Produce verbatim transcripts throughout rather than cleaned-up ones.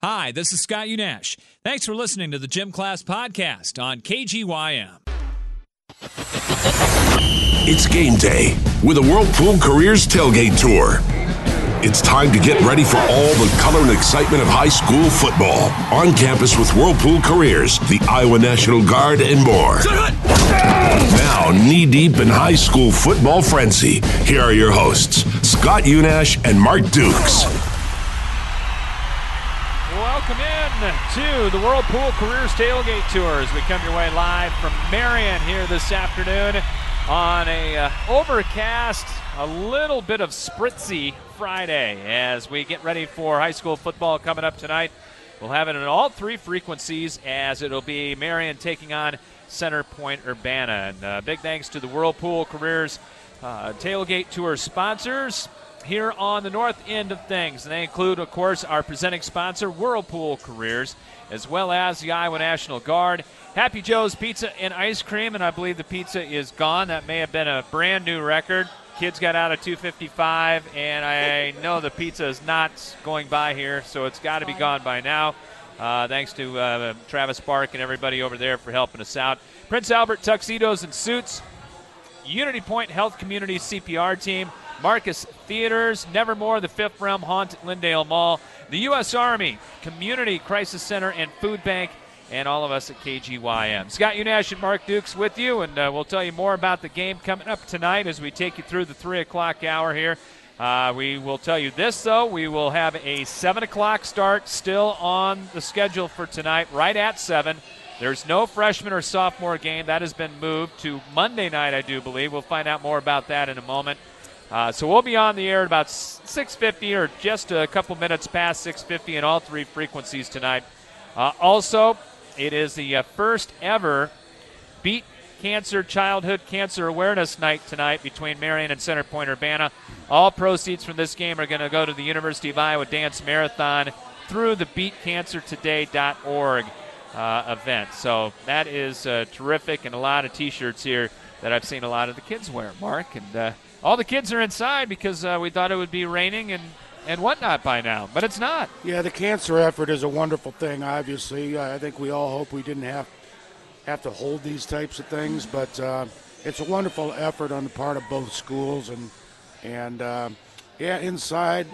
Hi, this is Scott Unash. Thanks for listening to the Gym Class Podcast on K G Y M. It's game day with a Whirlpool Careers Tailgate Tour. It's time to get ready for all the color and excitement of high school football. On campus with Whirlpool Careers, the Iowa National Guard, and more. Now, knee-deep in high school football frenzy, here are your hosts, Scott Unash and Mark Dukes. Welcome in to the Whirlpool Careers Tailgate Tour as we come your way live from Marion here this afternoon on a uh, overcast, a little bit of spritzy Friday as we get ready for high school football coming up tonight. We'll have it in all three frequencies as it'll be Marion taking on Center Point Urbana. And uh, big thanks to the Whirlpool Careers uh, Tailgate Tour sponsors here on the north end of things. And they include, of course, our presenting sponsor, Whirlpool Careers, as well as the Iowa National Guard. Happy Joe's Pizza and Ice Cream, and I believe the pizza is gone. That may have been a brand new record. Kids got out of two fifty-five, and I know the pizza is not going by here, so it's got to be gone by now. Uh, thanks to uh, Travis Bark and everybody over there for helping us out. Prince Albert Tuxedos and Suits, Unity Point Health Community C P R Team, Marcus Theaters, Nevermore, the Fifth Realm Haunt at Lindale Mall, the U S Army Community Crisis Center and Food Bank, and all of us at K G Y M. Scott Unash and Mark Dukes with you, and uh, we'll tell you more about the game coming up tonight as we take you through the three o'clock hour here. Uh, we will tell you this, though. We will have a seven o'clock start still on the schedule for tonight, right at seven. There's no freshman or sophomore game. That has been moved to Monday night, I do believe. We'll find out more about that in a moment. Uh, so we'll be on the air at about six fifty or just a couple minutes past six fifty in all three frequencies tonight. Uh, also, it is the uh, first ever Beat Cancer Childhood Cancer Awareness Night tonight between Marion and Center Point Urbana. All proceeds from this game are going to go to the University of Iowa Dance Marathon through the beat cancer today dot org uh, event. So that is uh, terrific, and a lot of T-shirts here that I've seen a lot of the kids wear, Mark. And uh, all the kids are inside because uh, we thought it would be raining and, and whatnot by now, but it's not. Yeah, the cancer effort is a wonderful thing, obviously. I think we all hope we didn't have have to hold these types of things, but uh, it's a wonderful effort on the part of both schools. And, and uh, yeah, inside,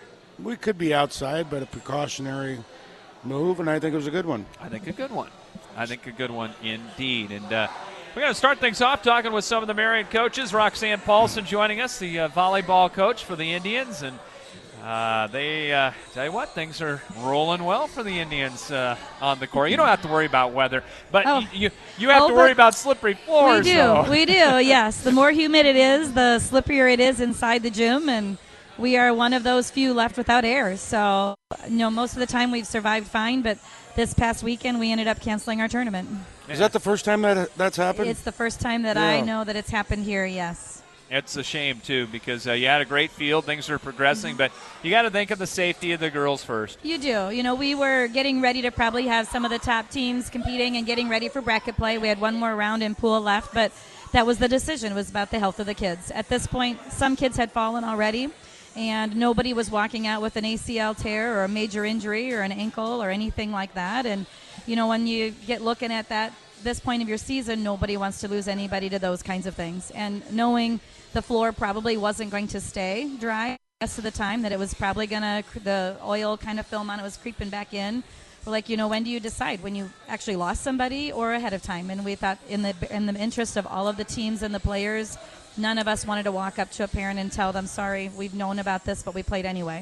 we could be outside, but a precautionary move, and I think it was a good one. I think a good one. I think a good one indeed. And uh, we're going to start things off talking with some of the Marion coaches. Roxanne Paulson joining us, the uh, volleyball coach for the Indians. And uh, they, uh, tell you what, things are rolling well for the Indians uh, on the court. You don't have to worry about weather, but oh. you, you you have oh, to worry about slippery floors. We do, though. we do, yes. The more humid it is, the slipperier it is inside the gym, and we are one of those few left without air. So, you know, most of the time we've survived fine, but this past weekend we ended up canceling our tournament. Is that the first time that that's happened? It's the first time that Yeah. I know that it's happened here, yes. It's a shame, too, because uh, you had a great field. Things are progressing, but you got to think of the safety of the girls first. You do. You know, we were getting ready to probably have some of the top teams competing and getting ready for bracket play. We had one more round in pool left, but that was the decision. It was about the health of the kids. At this point, some kids had fallen already, and nobody was walking out with an A C L tear or a major injury or an ankle or anything like that. And, you know, when you get looking at that, this point of your season, nobody wants to lose anybody to those kinds of things. And knowing the floor probably wasn't going to stay dry the rest of the time, that it was probably going to, the oil kind of film on it was creeping back in. We're like, you know, when do you decide? When you actually lost somebody or ahead of time? And we thought in the in the interest of all of the teams and the players, none of us wanted to walk up to a parent and tell them, sorry, we've known about this, but we played anyway.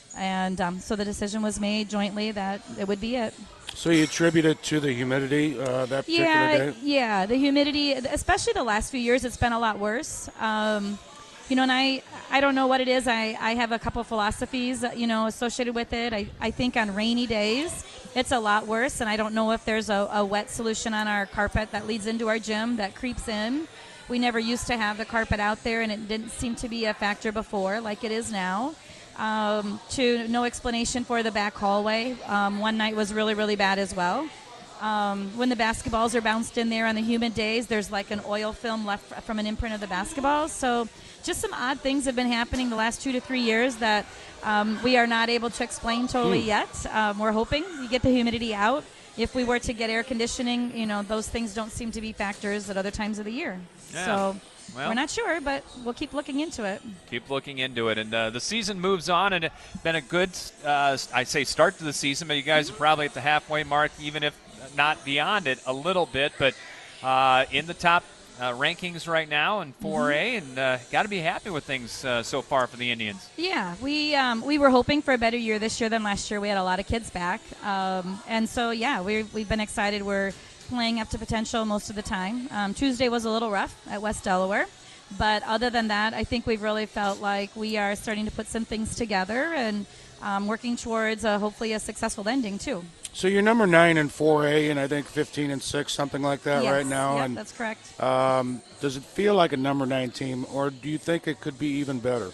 And um, so the decision was made jointly that it would be it. So you attribute it to the humidity uh, that particular yeah, day? Yeah, the humidity, especially the last few years, it's been a lot worse. Um, you know, and I, I don't know what it is. I, I have a couple philosophies, you know, associated with it. I, I think on rainy days, it's a lot worse, and I don't know if there's a, a wet solution on our carpet that leads into our gym that creeps in. We never used to have the carpet out there, and it didn't seem to be a factor before like it is now. Um, to no explanation for the back hallway. Um, one night was really, really bad as well. Um, when the basketballs are bounced in there on the humid days, there's like an oil film left from an imprint of the basketballs. So just some odd things have been happening the last two to three years that um, we are not able to explain totally Hmm. yet. Um, we're hoping we get the humidity out. If we were to get air conditioning, you know, those things don't seem to be factors at other times of the year. Yeah. So Well, we're not sure, but we'll keep looking into it. Keep looking into it. And uh, the season moves on, and it's been a good, uh, I say, start to the season, but you guys are probably at the halfway mark, even if not beyond it a little bit. But uh, in the top uh, rankings right now in four A, and uh, got to be happy with things uh, so far for the Indians. Yeah, we um, we were hoping for a better year this year than last year. We had a lot of kids back, um, and so yeah, we we've been excited. We're playing up to potential most of the time. Um, Tuesday was a little rough at West Delaware, but other than that, I think we've really felt like we are starting to put some things together and um, working towards uh, hopefully a successful ending too. So you're number nine in four A, and I think fifteen and six, something like that, Yes, right now. yeah, and that's correct. um, does it feel like a number nine team, or do you think it could be even better?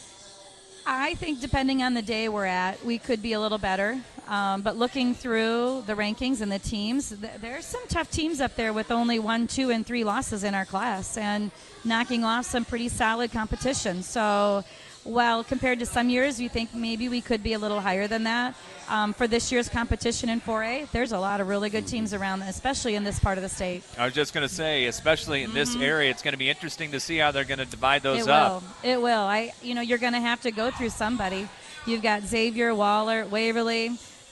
I think depending on the day we're at, we could be a little better. Um, but looking through the rankings and the teams, th- there's some tough teams up there with only one, two, and three losses in our class and knocking off some pretty solid competition. So while compared to some years, you think maybe we could be a little higher than that. Um, for this year's competition in four A, there's a lot of really good teams around, especially in this part of the state. I was just going to say, especially in this area, it's going to be interesting to see how they're going to divide those It up. will. It will. I, you know, you're going to have to go through somebody. You've got Xavier, Waller, Waverly.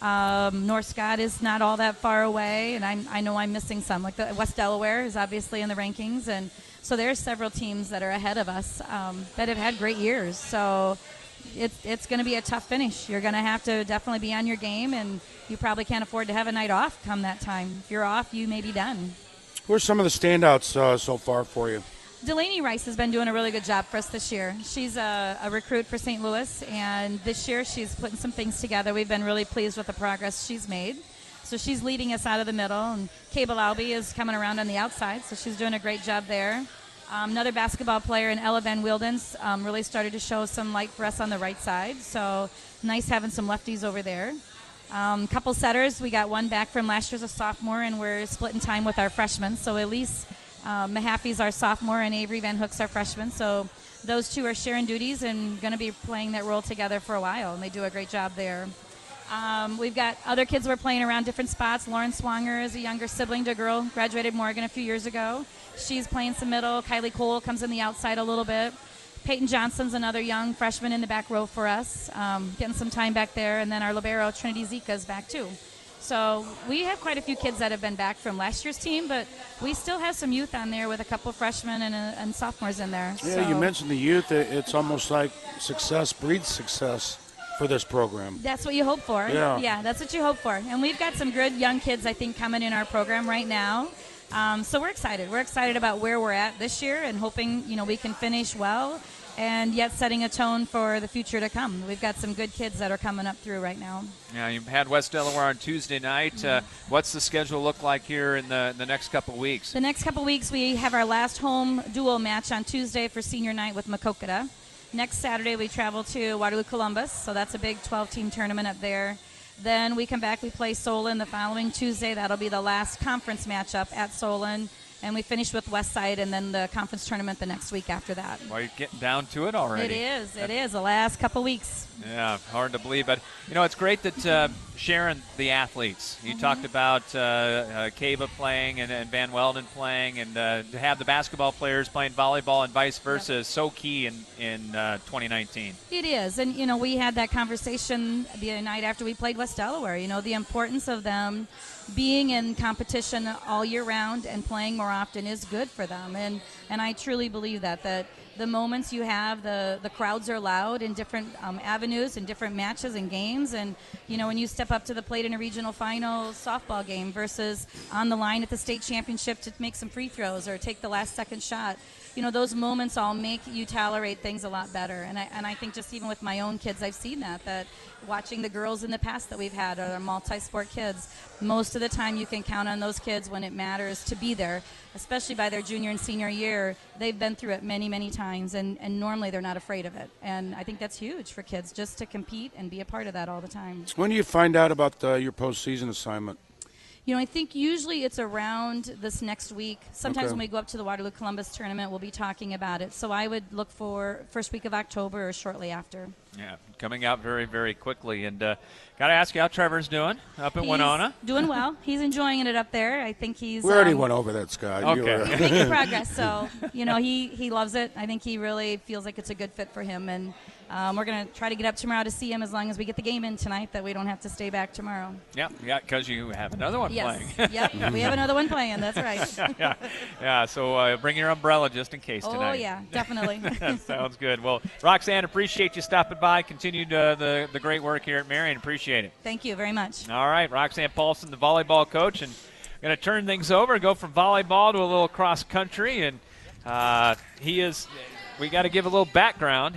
Um, North Scott is not all that far away, and I'm, I know I'm missing some. Like the West Delaware is obviously in the rankings, and so there's several teams that are ahead of us um, that have had great years. So it's it's going to be a tough finish. You're going to have to definitely be on your game, and you probably can't afford to have a night off come that time. If you're off, you may be done. Who are some of the standouts uh, so far for you? Delaney Rice has been doing a really good job for us this year. She's a, a recruit for Saint Louis, and this year she's putting some things together. We've been really pleased with the progress she's made. So she's leading us out of the middle, and Cable Albee is coming around on the outside, so she's doing a great job there. Um, another basketball player in Ella Van Wildens um, really started to show some light for us on the right side, so nice having some lefties over there. Um, couple setters, we got one back from last year's a sophomore, and we're splitting time with our freshmen, so Elise Um, Mahaffey's our sophomore, and Avery Van Hook's our freshman. So those two are sharing duties and going to be playing that role together for a while, and they do a great job there. Um, we've got other kids who are playing around different spots. Lauren Swanger is a younger sibling to a girl, graduated Morgan a few years ago. She's playing some middle. Kylie Cole comes in the outside a little bit. Peyton Johnson's another young freshman in the back row for us, um, getting some time back there. And then our libero, Trinity Zika, is back too. So we have quite a few kids that have been back from last year's team, but we still have some youth on there with a couple freshmen and, uh, and sophomores in there. Yeah, so you mentioned the youth. It- It's almost like success breeds success for this program. That's what you hope for. Yeah. yeah, that's what you hope for. And we've got some good young kids, I think, coming in our program right now. Um, so we're excited. We're excited about where we're at this year and hoping, you know, we can finish well and yet setting a tone for the future to come. We've got some good kids that are coming up through right now. Yeah, you had West Delaware on Tuesday night. Uh, what's the schedule look like here in the, the next couple of weeks? The next couple weeks, we have our last home dual match on Tuesday for senior night with Makokata. Next Saturday, we travel to Waterloo Columbus, so that's a big twelve-team tournament up there. Then we come back, we play Solon the following Tuesday. That'll be the last conference matchup at Solon. And we finish with Westside and then the conference tournament the next week after that. Well, you're getting down to it already. It is. It is. The last couple weeks. Yeah, hard to believe. But, you know, it's great that uh, sharing the athletes. You Mm-hmm. talked about uh, uh, Cava playing and, and Van Welden playing, and uh, to have the basketball players playing volleyball and vice versa Yep. is so key in, in uh, twenty nineteen. It is. And, you know, we had that conversation the night after we played West Delaware. You know, the importance of them being in competition all year round and playing more often is good for them. And, and I truly believe that, that the moments you have, the, the crowds are loud in different um, avenues and different matches and games. And, you know, when you step up to the plate in a regional final softball game versus on the line at the state championship to make some free throws or take the last second shot, you know, those moments all make you tolerate things a lot better. And I, and I think just even with my own kids, I've seen that, that watching the girls in the past that we've had or multi-sport kids, most of the time you can count on those kids when it matters to be there, especially by their junior and senior year. They've been through it many, many times, and, and normally they're not afraid of it. And I think that's huge for kids, just to compete and be a part of that all the time. When do you find out about uh, your postseason assignment? You know, I think usually it's around this next week. Sometimes Okay. when we go up to the Waterloo Columbus tournament, we'll be talking about it. So I would look for first week of October or shortly after. Yeah, coming out very, very quickly. And uh, got to ask you how Trevor's doing up at He's Winona. doing well. He's enjoying it up there. I think he's. We already um, went over that, Scott. You Okay. were- making progress. So, you know, he, he loves it. I think he really feels like it's a good fit for him. And um, we're going to try to get up tomorrow to see him as long as we get the game in tonight, that we don't have to stay back tomorrow. Yeah, yeah, because you have another one Yes. playing. Yep. We have another one playing. That's right. yeah, yeah. So uh, bring your umbrella just in case Oh, tonight. yeah, definitely. Sounds good. Well, Roxanne, appreciate you stopping by. Continued uh, the the great work here at Marion. Appreciate it. Thank you very much. All right, Roxanne Paulson, the volleyball coach, and going to turn things over, go from volleyball to a little cross country, and uh, he is. We got to give a little background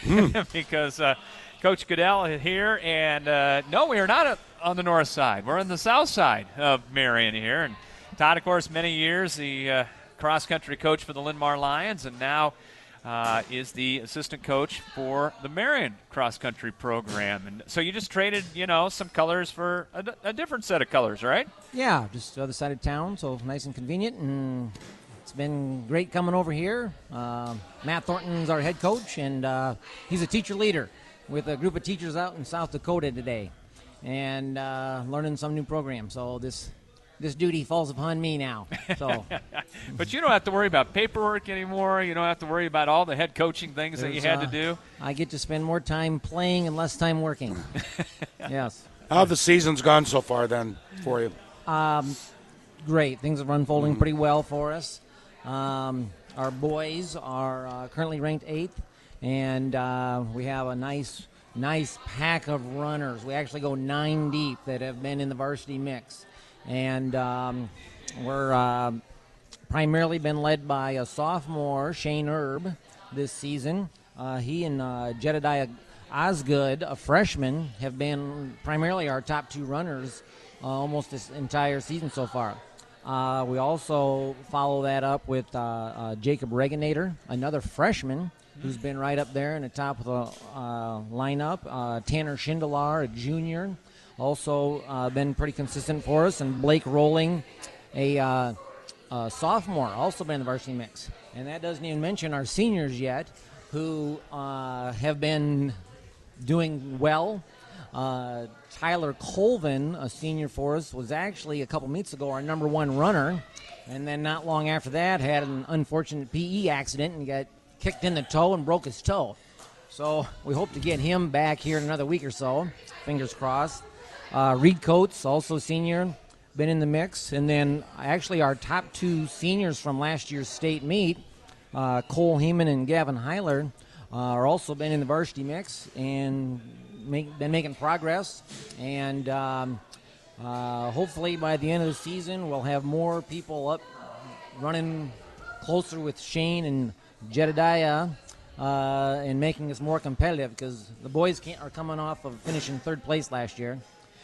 because uh, Coach Goodell is here, and uh, no, we are not uh, on the north side. We're on the south side of Marion here, and Todd, of course, many years the uh, cross country coach for the Linn-Mar Lions, and now. Uh, is the assistant coach for the Marion cross country program, and so you just traded, you know, some colors for a, a different set of colors, right? Yeah, just the other side of town, so nice and convenient, and it's been great coming over here. Uh, Matt Thornton's our head coach, and uh, he's a teacher leader with a group of teachers out in South Dakota today, and uh, learning some new program. So this this duty falls upon me now. So. But you don't have to worry about paperwork anymore. You don't have to worry about all the head coaching things that you There's, had uh, to do. I get to spend more time playing and less time working. Yes. How have the season's gone so far then for you? Um, great. Things are unfolding pretty well for us. Um, our boys are uh, currently ranked eighth, and uh, we have a nice, nice pack of runners. We actually go nine deep that have been in the varsity mix, and um, we're uh, primarily been led by a sophomore, Shane Erb, this season. Uh, he and uh, Jedediah Osgood, a freshman, have been primarily our top two runners uh, almost this entire season so far. Uh, we also follow that up with uh, uh, Jacob Regenator, another freshman who's been right up there in the top of the uh, lineup. Uh, Tanner Schindler, a junior, also uh, been pretty consistent for us. And Blake Rolling, a, uh, a sophomore, also been in the varsity mix. And that doesn't even mention our seniors yet, who uh, have been doing well. Uh, Tyler Colvin, a senior for us, was actually a couple meets ago our number one runner, and then not long after that had an unfortunate P E accident and got kicked in the toe and broke his toe. So we hope to get him back here in another week or so. Fingers crossed. Uh, Reed Coates, also senior, been in the mix. And then actually our top two seniors from last year's state meet, uh, Cole Heeman and Gavin Heiler, uh, are also been in the varsity mix and make, been making progress. And um, uh, hopefully by the end of the season we'll have more people up running closer with Shane and Jedediah uh, and making us more competitive, because the boys can't, are coming off of finishing third place last year.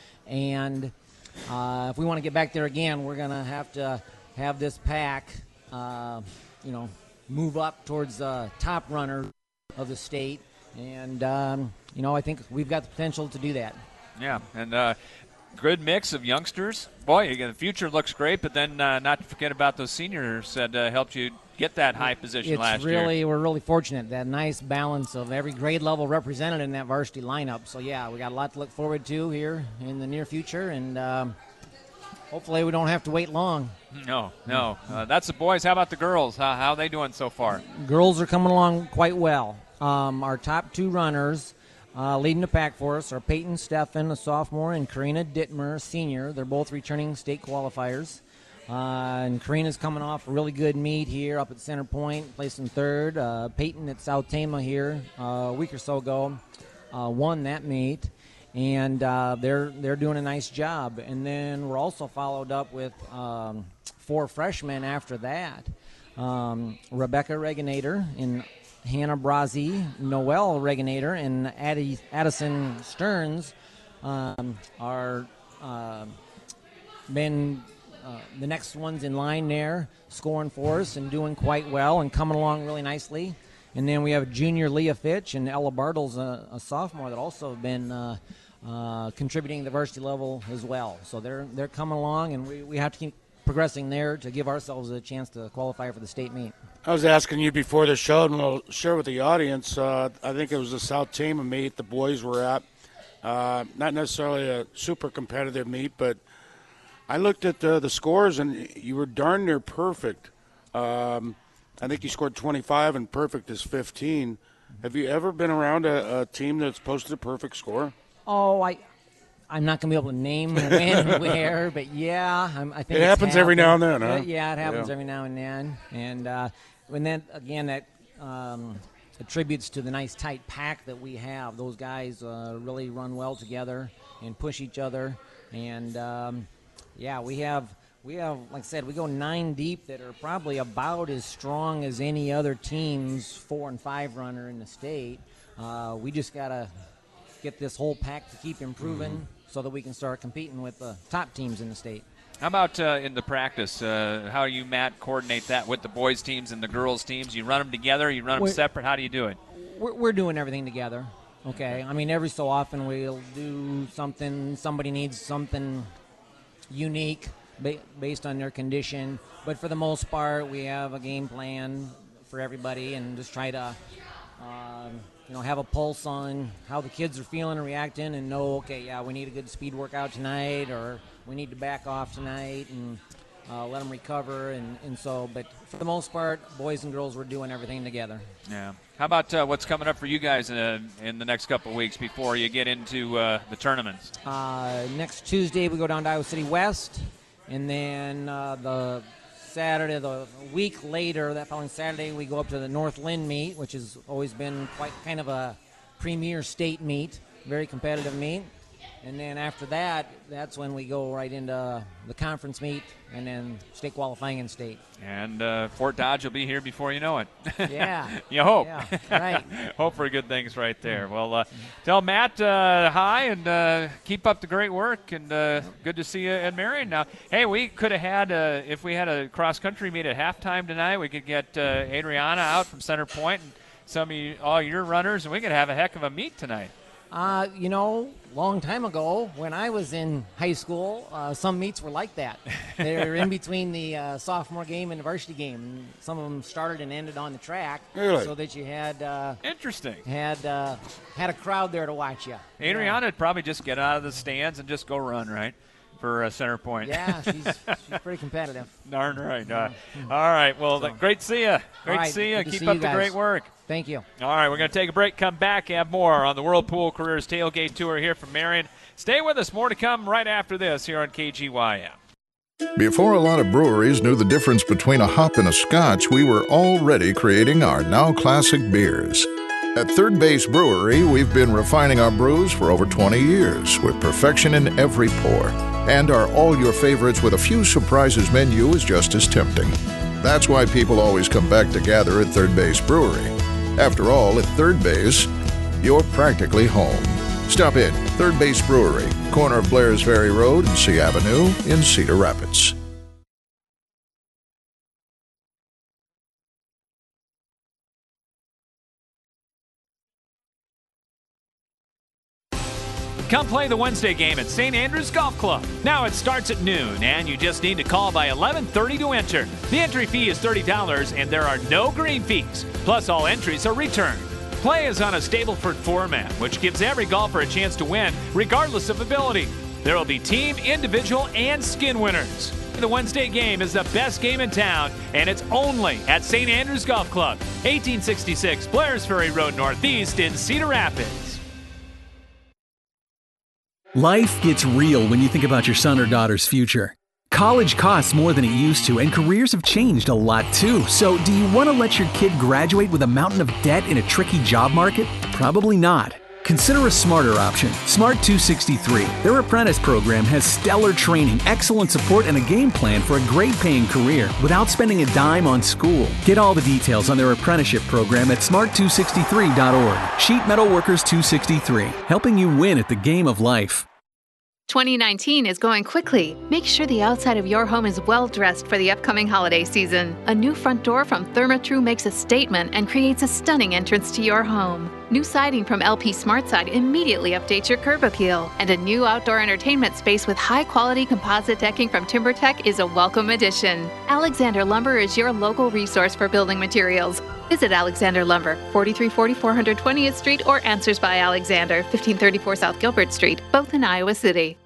And uh, if we want to get back there again, we're going to have to have this pack, uh, you know, move up towards the top runner of the state. And, um, you know, I think we've got the potential to do that. Yeah, and uh, good mix of youngsters. Boy, again, the future looks great, but then uh, not to forget about those seniors that uh, helped you get that high position it's last really, year. We're really fortunate, that nice balance of every grade level represented in that varsity lineup. So, yeah, we got a lot to look forward to here in the near future, and um, hopefully we don't have to wait long. No, no. Uh, that's the boys. How about the girls? How, how are they doing so far? Girls are coming along quite well. Um, our top two runners uh, leading the pack for us are Peyton Steffen, a sophomore, and Karina Dittmer, a senior. They're both returning state qualifiers. Uh, and Karina's coming off a really good meet here up at Center Point, placing third. Uh, Peyton at South Tama here uh, a week or so ago uh, won that meet, and uh, they're they're doing a nice job. And then we're also followed up with um, four freshmen after that. Um, Rebecca Regenator and Hannah Brazzi, Noelle Regenator, and Addie, Addison Stearns um, are uh, been Uh, the next one's in line there, scoring for us and doing quite well and coming along really nicely. And then we have junior Leah Fitch and Ella Bartles, a, a sophomore, that also have been uh, uh, contributing at the varsity level as well. So they're they're coming along, and we, we have to keep progressing there to give ourselves a chance to qualify for the state meet. I was asking you before the show, and we'll share with the audience. Uh, I think it was the South Tama meet the boys were at. Uh, not necessarily a super competitive meet, but I looked at the, the scores, and you were darn near perfect. Um, I think you scored twenty-five, and perfect is fifteen. Have you ever been around a, a team that's posted a perfect score? Oh, I, I'm not going to be able to name when and where, but yeah, I'm, I think it happens happened. every now and then, huh? Uh, yeah, it happens Yeah. every now and then, and uh, and then again that um, attributes to the nice tight pack that we have. Those guys uh, really run well together and push each other, and um, yeah, we have. We have, like I said, we go nine deep that are probably about as strong as any other team's four and five runner in the state. Uh, we just got to get this whole pack to keep improving mm-hmm. so that we can start competing with the top teams in the state. How about uh, in the practice? Uh, how do you, Matt, coordinate that with the boys' teams and the girls' teams? You run them together? You run them we're, separate? How do you do it? We're, we're doing everything together, okay? I mean, every so often we'll do something. Somebody needs something unique based on their condition, but for the most part we have a game plan for everybody and just try to um, you know have a pulse on how the kids are feeling and reacting and know, okay, yeah, we need a good speed workout tonight, or we need to back off tonight and uh, let them recover, and, and so but for the most part, boys and girls, we're doing everything together. Yeah. How about uh, what's coming up for you guys uh, in the next couple of weeks before you get into uh, the tournaments? Uh, next Tuesday we go down to Iowa City West. And then uh, the Saturday, the week later, that following Saturday, we go up to the North Lynn meet, which has always been quite kind of a premier state meet, very competitive meet. And then after that, that's when we go right into the conference meet and then state qualifying in state. And uh, Fort Dodge will be here before you know it. Yeah. You hope. Yeah, right. Hope for good things right there. Well, uh, tell Matt uh, hi and uh, keep up the great work. And uh, good to see you at Marion now. Hey, we could have had, uh, if we had a cross-country meet at halftime tonight, we could get uh, Adriana out from Center Point and some of you, all your runners, and we could have a heck of a meet tonight. Uh, you know, long time ago when I was in high school, uh, some meets were like that. They were in between the uh, sophomore game and the varsity game. Some of them started and ended on the track, really? So that you had uh, interesting had uh, had a crowd there to watch you. Adriana would probably just get out of the stands and just go run, right? For uh, Center Point. Yeah, she's, she's pretty competitive. Darn right. Uh, all right. Well, so, great to see you. Great right, to see you. Keep see up you the great work. Thank you. All right. We're going to take a break, come back, have more on the Whirlpool Careers Tailgate Tour here from Marion. Stay with us. More to come right after this here on K G Y M. Before a lot of breweries knew the difference between a hop and a scotch, we were already creating our now classic beers. At Third Base Brewery, we've been refining our brews for over twenty years with perfection in every pour. And our All Your Favorites with a few surprises menu is just as tempting. That's why people always come back to gather at Third Base Brewery. After all, at Third Base, you're practically home. Stop in, Third Base Brewery, corner of Blair's Ferry Road and C Avenue in Cedar Rapids. Come play the Wednesday game at Saint Andrews Golf Club. Now it starts at noon, and you just need to call by eleven thirty to enter. The entry fee is thirty dollars, and there are no green fees. Plus, all entries are returned. Play is on a Stableford format, which gives every golfer a chance to win, regardless of ability. There will be team, individual, and skin winners. The Wednesday game is the best game in town, and it's only at Saint Andrews Golf Club, eighteen sixty-six Blair's Ferry Road Northeast in Cedar Rapids. Life gets real when you think about your son or daughter's future. College costs more than it used to, and careers have changed a lot too. So, do you want to let your kid graduate with a mountain of debt in a tricky job market? Probably not. Consider a smarter option, Smart two sixty-three. Their apprentice program has stellar training, excellent support, and a game plan for a great-paying career without spending a dime on school. Get all the details on their apprenticeship program at smart two sixty-three dot org. Sheet Metal Workers two sixty-three, helping you win at the game of life. twenty nineteen is going quickly. Make sure the outside of your home is well dressed for the upcoming holiday season. A new front door from Therma-Tru makes a statement and creates a stunning entrance to your home. New siding from L P SmartSide immediately updates your curb appeal. And a new outdoor entertainment space with high-quality composite decking from TimberTech is a welcome addition. Alexander Lumber is your local resource for building materials. Visit Alexander Lumber, forty-three forty four hundred twentieth Street, or Answers by Alexander, fifteen thirty-four South Gilbert Street, both in Iowa City.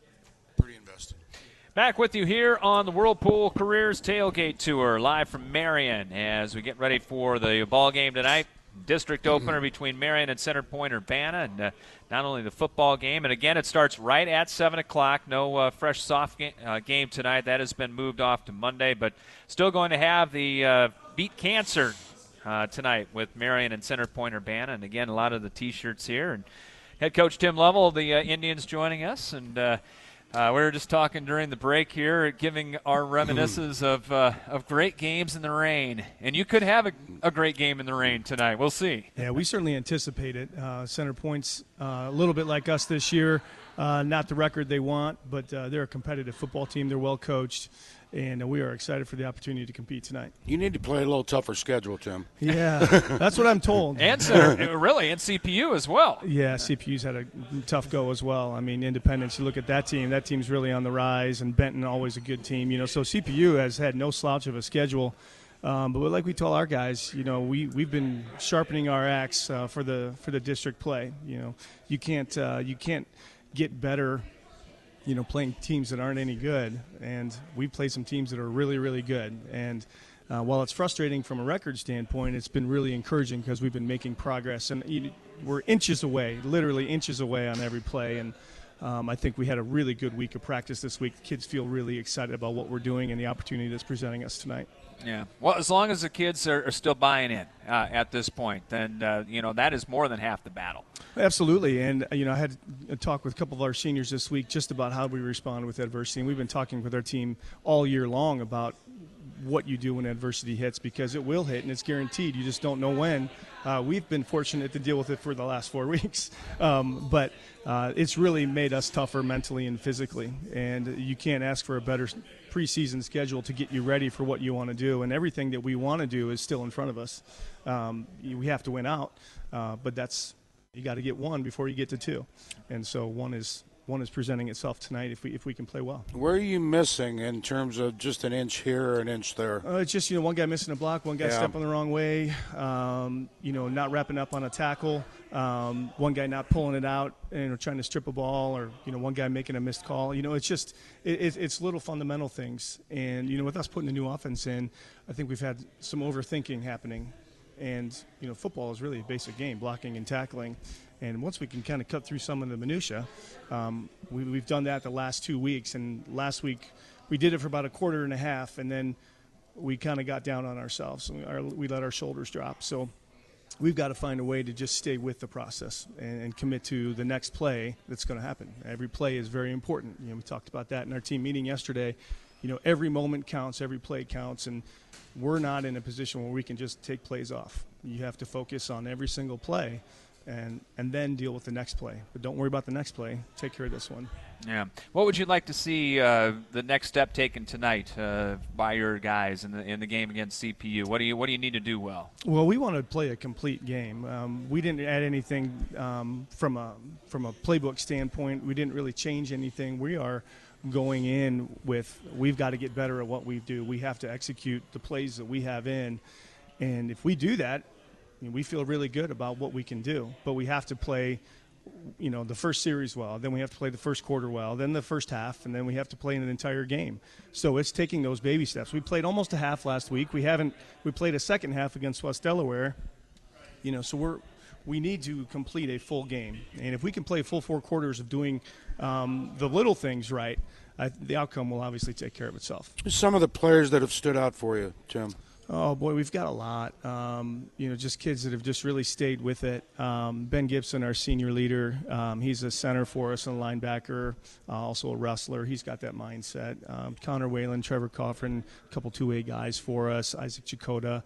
Back with you here on the Whirlpool Careers Tailgate Tour, live from Marion as we get ready for the ball game tonight. District opener between Marion and Center Point Urbana, and uh, not only the football game, and again it starts right at seven o'clock. No uh, fresh soft game, uh, game tonight. That has been moved off to Monday, but still going to have the uh, Beat Cancer uh, tonight with Marion and Center Point Urbana, and again a lot of the T-shirts here. And head coach Tim Lovell of the uh, Indians joining us, and uh, Uh, we were just talking during the break here, giving our reminiscences of uh, of great games in the rain. And you could have a, a great game in the rain tonight. We'll see. Yeah, we certainly anticipate it. Uh, Center Point's uh, a little bit like us this year. Uh, not the record they want, but uh, they're a competitive football team. They're well coached, and uh, we are excited for the opportunity to compete tonight. You need to play a little tougher schedule, Tim. Yeah, that's what I'm told. And Center, really, and C P U as well. Yeah, C P U's had a tough go as well. I mean, Independence, you look at that team, that team's really on the rise, and Benton, always a good team. You know, so C P U has had no slouch of a schedule. Um, but like we tell our guys, you know, we, we've been sharpening our axe uh, for the for the district play. You know, you can't uh, you can't get better, you know, playing teams that aren't any good. And we play some teams that are really, really good. And uh, while it's frustrating from a record standpoint, it's been really encouraging because we've been making progress. And you, we're inches away, literally inches away on every play. And um, I think we had a really good week of practice this week. The kids feel really excited about what we're doing and the opportunity that's presenting us tonight. Yeah. Well, as long as the kids are, are still buying in uh, at this point, then, uh, you know, that is more than half the battle. Absolutely. And, you know, I had a talk with a couple of our seniors this week just about how we respond with adversity. And we've been talking with our team all year long about what you do when adversity hits, because it will hit and it's guaranteed. You just don't know when. Uh, we've been fortunate to deal with it for the last four weeks. Um, but uh, it's really made us tougher mentally and physically. And you can't ask for a better preseason schedule to get you ready for what you want to do. And everything that we want to do is still in front of us. Um, we have to win out, uh, but that's you got to get one before you get to two. And so one is one is presenting itself tonight if we if we can play well. Where are you missing in terms of just an inch here or an inch there? Uh, it's just, you know, one guy missing a block, one guy yeah. stepping the wrong way, um, you know, not wrapping up on a tackle, um, one guy not pulling it out and you know, trying to strip a ball, or, you know, one guy making a missed call. You know, it's just it, it, it's little fundamental things. And, you know, with us putting a new offense in, I think we've had some overthinking happening. And, you know, football is really a basic game, blocking and tackling. And once we can kind of cut through some of the minutia, um, we, we've done that the last two weeks. And last week we did it for about a quarter and a half, and then we kind of got down on ourselves. And we, our, we let our shoulders drop. So we've got to find a way to just stay with the process and, and commit to the next play that's going to happen. Every play is very important. You know, we talked about that in our team meeting yesterday. You know, every moment counts, every play counts, and we're not in a position where we can just take plays off. You have to focus on every single play and and then deal with the next play. But don't worry about the next play. Take care of this one. Yeah. What would you like to see uh, the next step taken tonight uh, by your guys in the in the game against C P U? What do you what do you need to do well? Well, we want to play a complete game. Um, we didn't add anything um, from a from a playbook standpoint. We didn't really change anything. We are going in with we've got to get better at what we do. We have to execute the plays that we have in, and if we do that, I mean, we feel really good about what we can do. But we have to play, you know, the first series well, then we have to play the first quarter well, then the first half, and then we have to play an entire game. So it's taking those baby steps. We played almost a half last week. We haven't. We played a second half against West Delaware. You know, so we're we need to complete a full game, and if we can play full four quarters of doing um, the little things right, I, the outcome will obviously take care of itself. Some of the players that have stood out for you, Tim. Oh, boy, we've got a lot. Um, you know, just kids that have just really stayed with it. Um, Ben Gibson, our senior leader, um, he's a center for us, and a linebacker, uh, also a wrestler. He's got that mindset. Um, Connor Whalen, Trevor Coffin, a couple two-way guys for us, Isaac Chakota.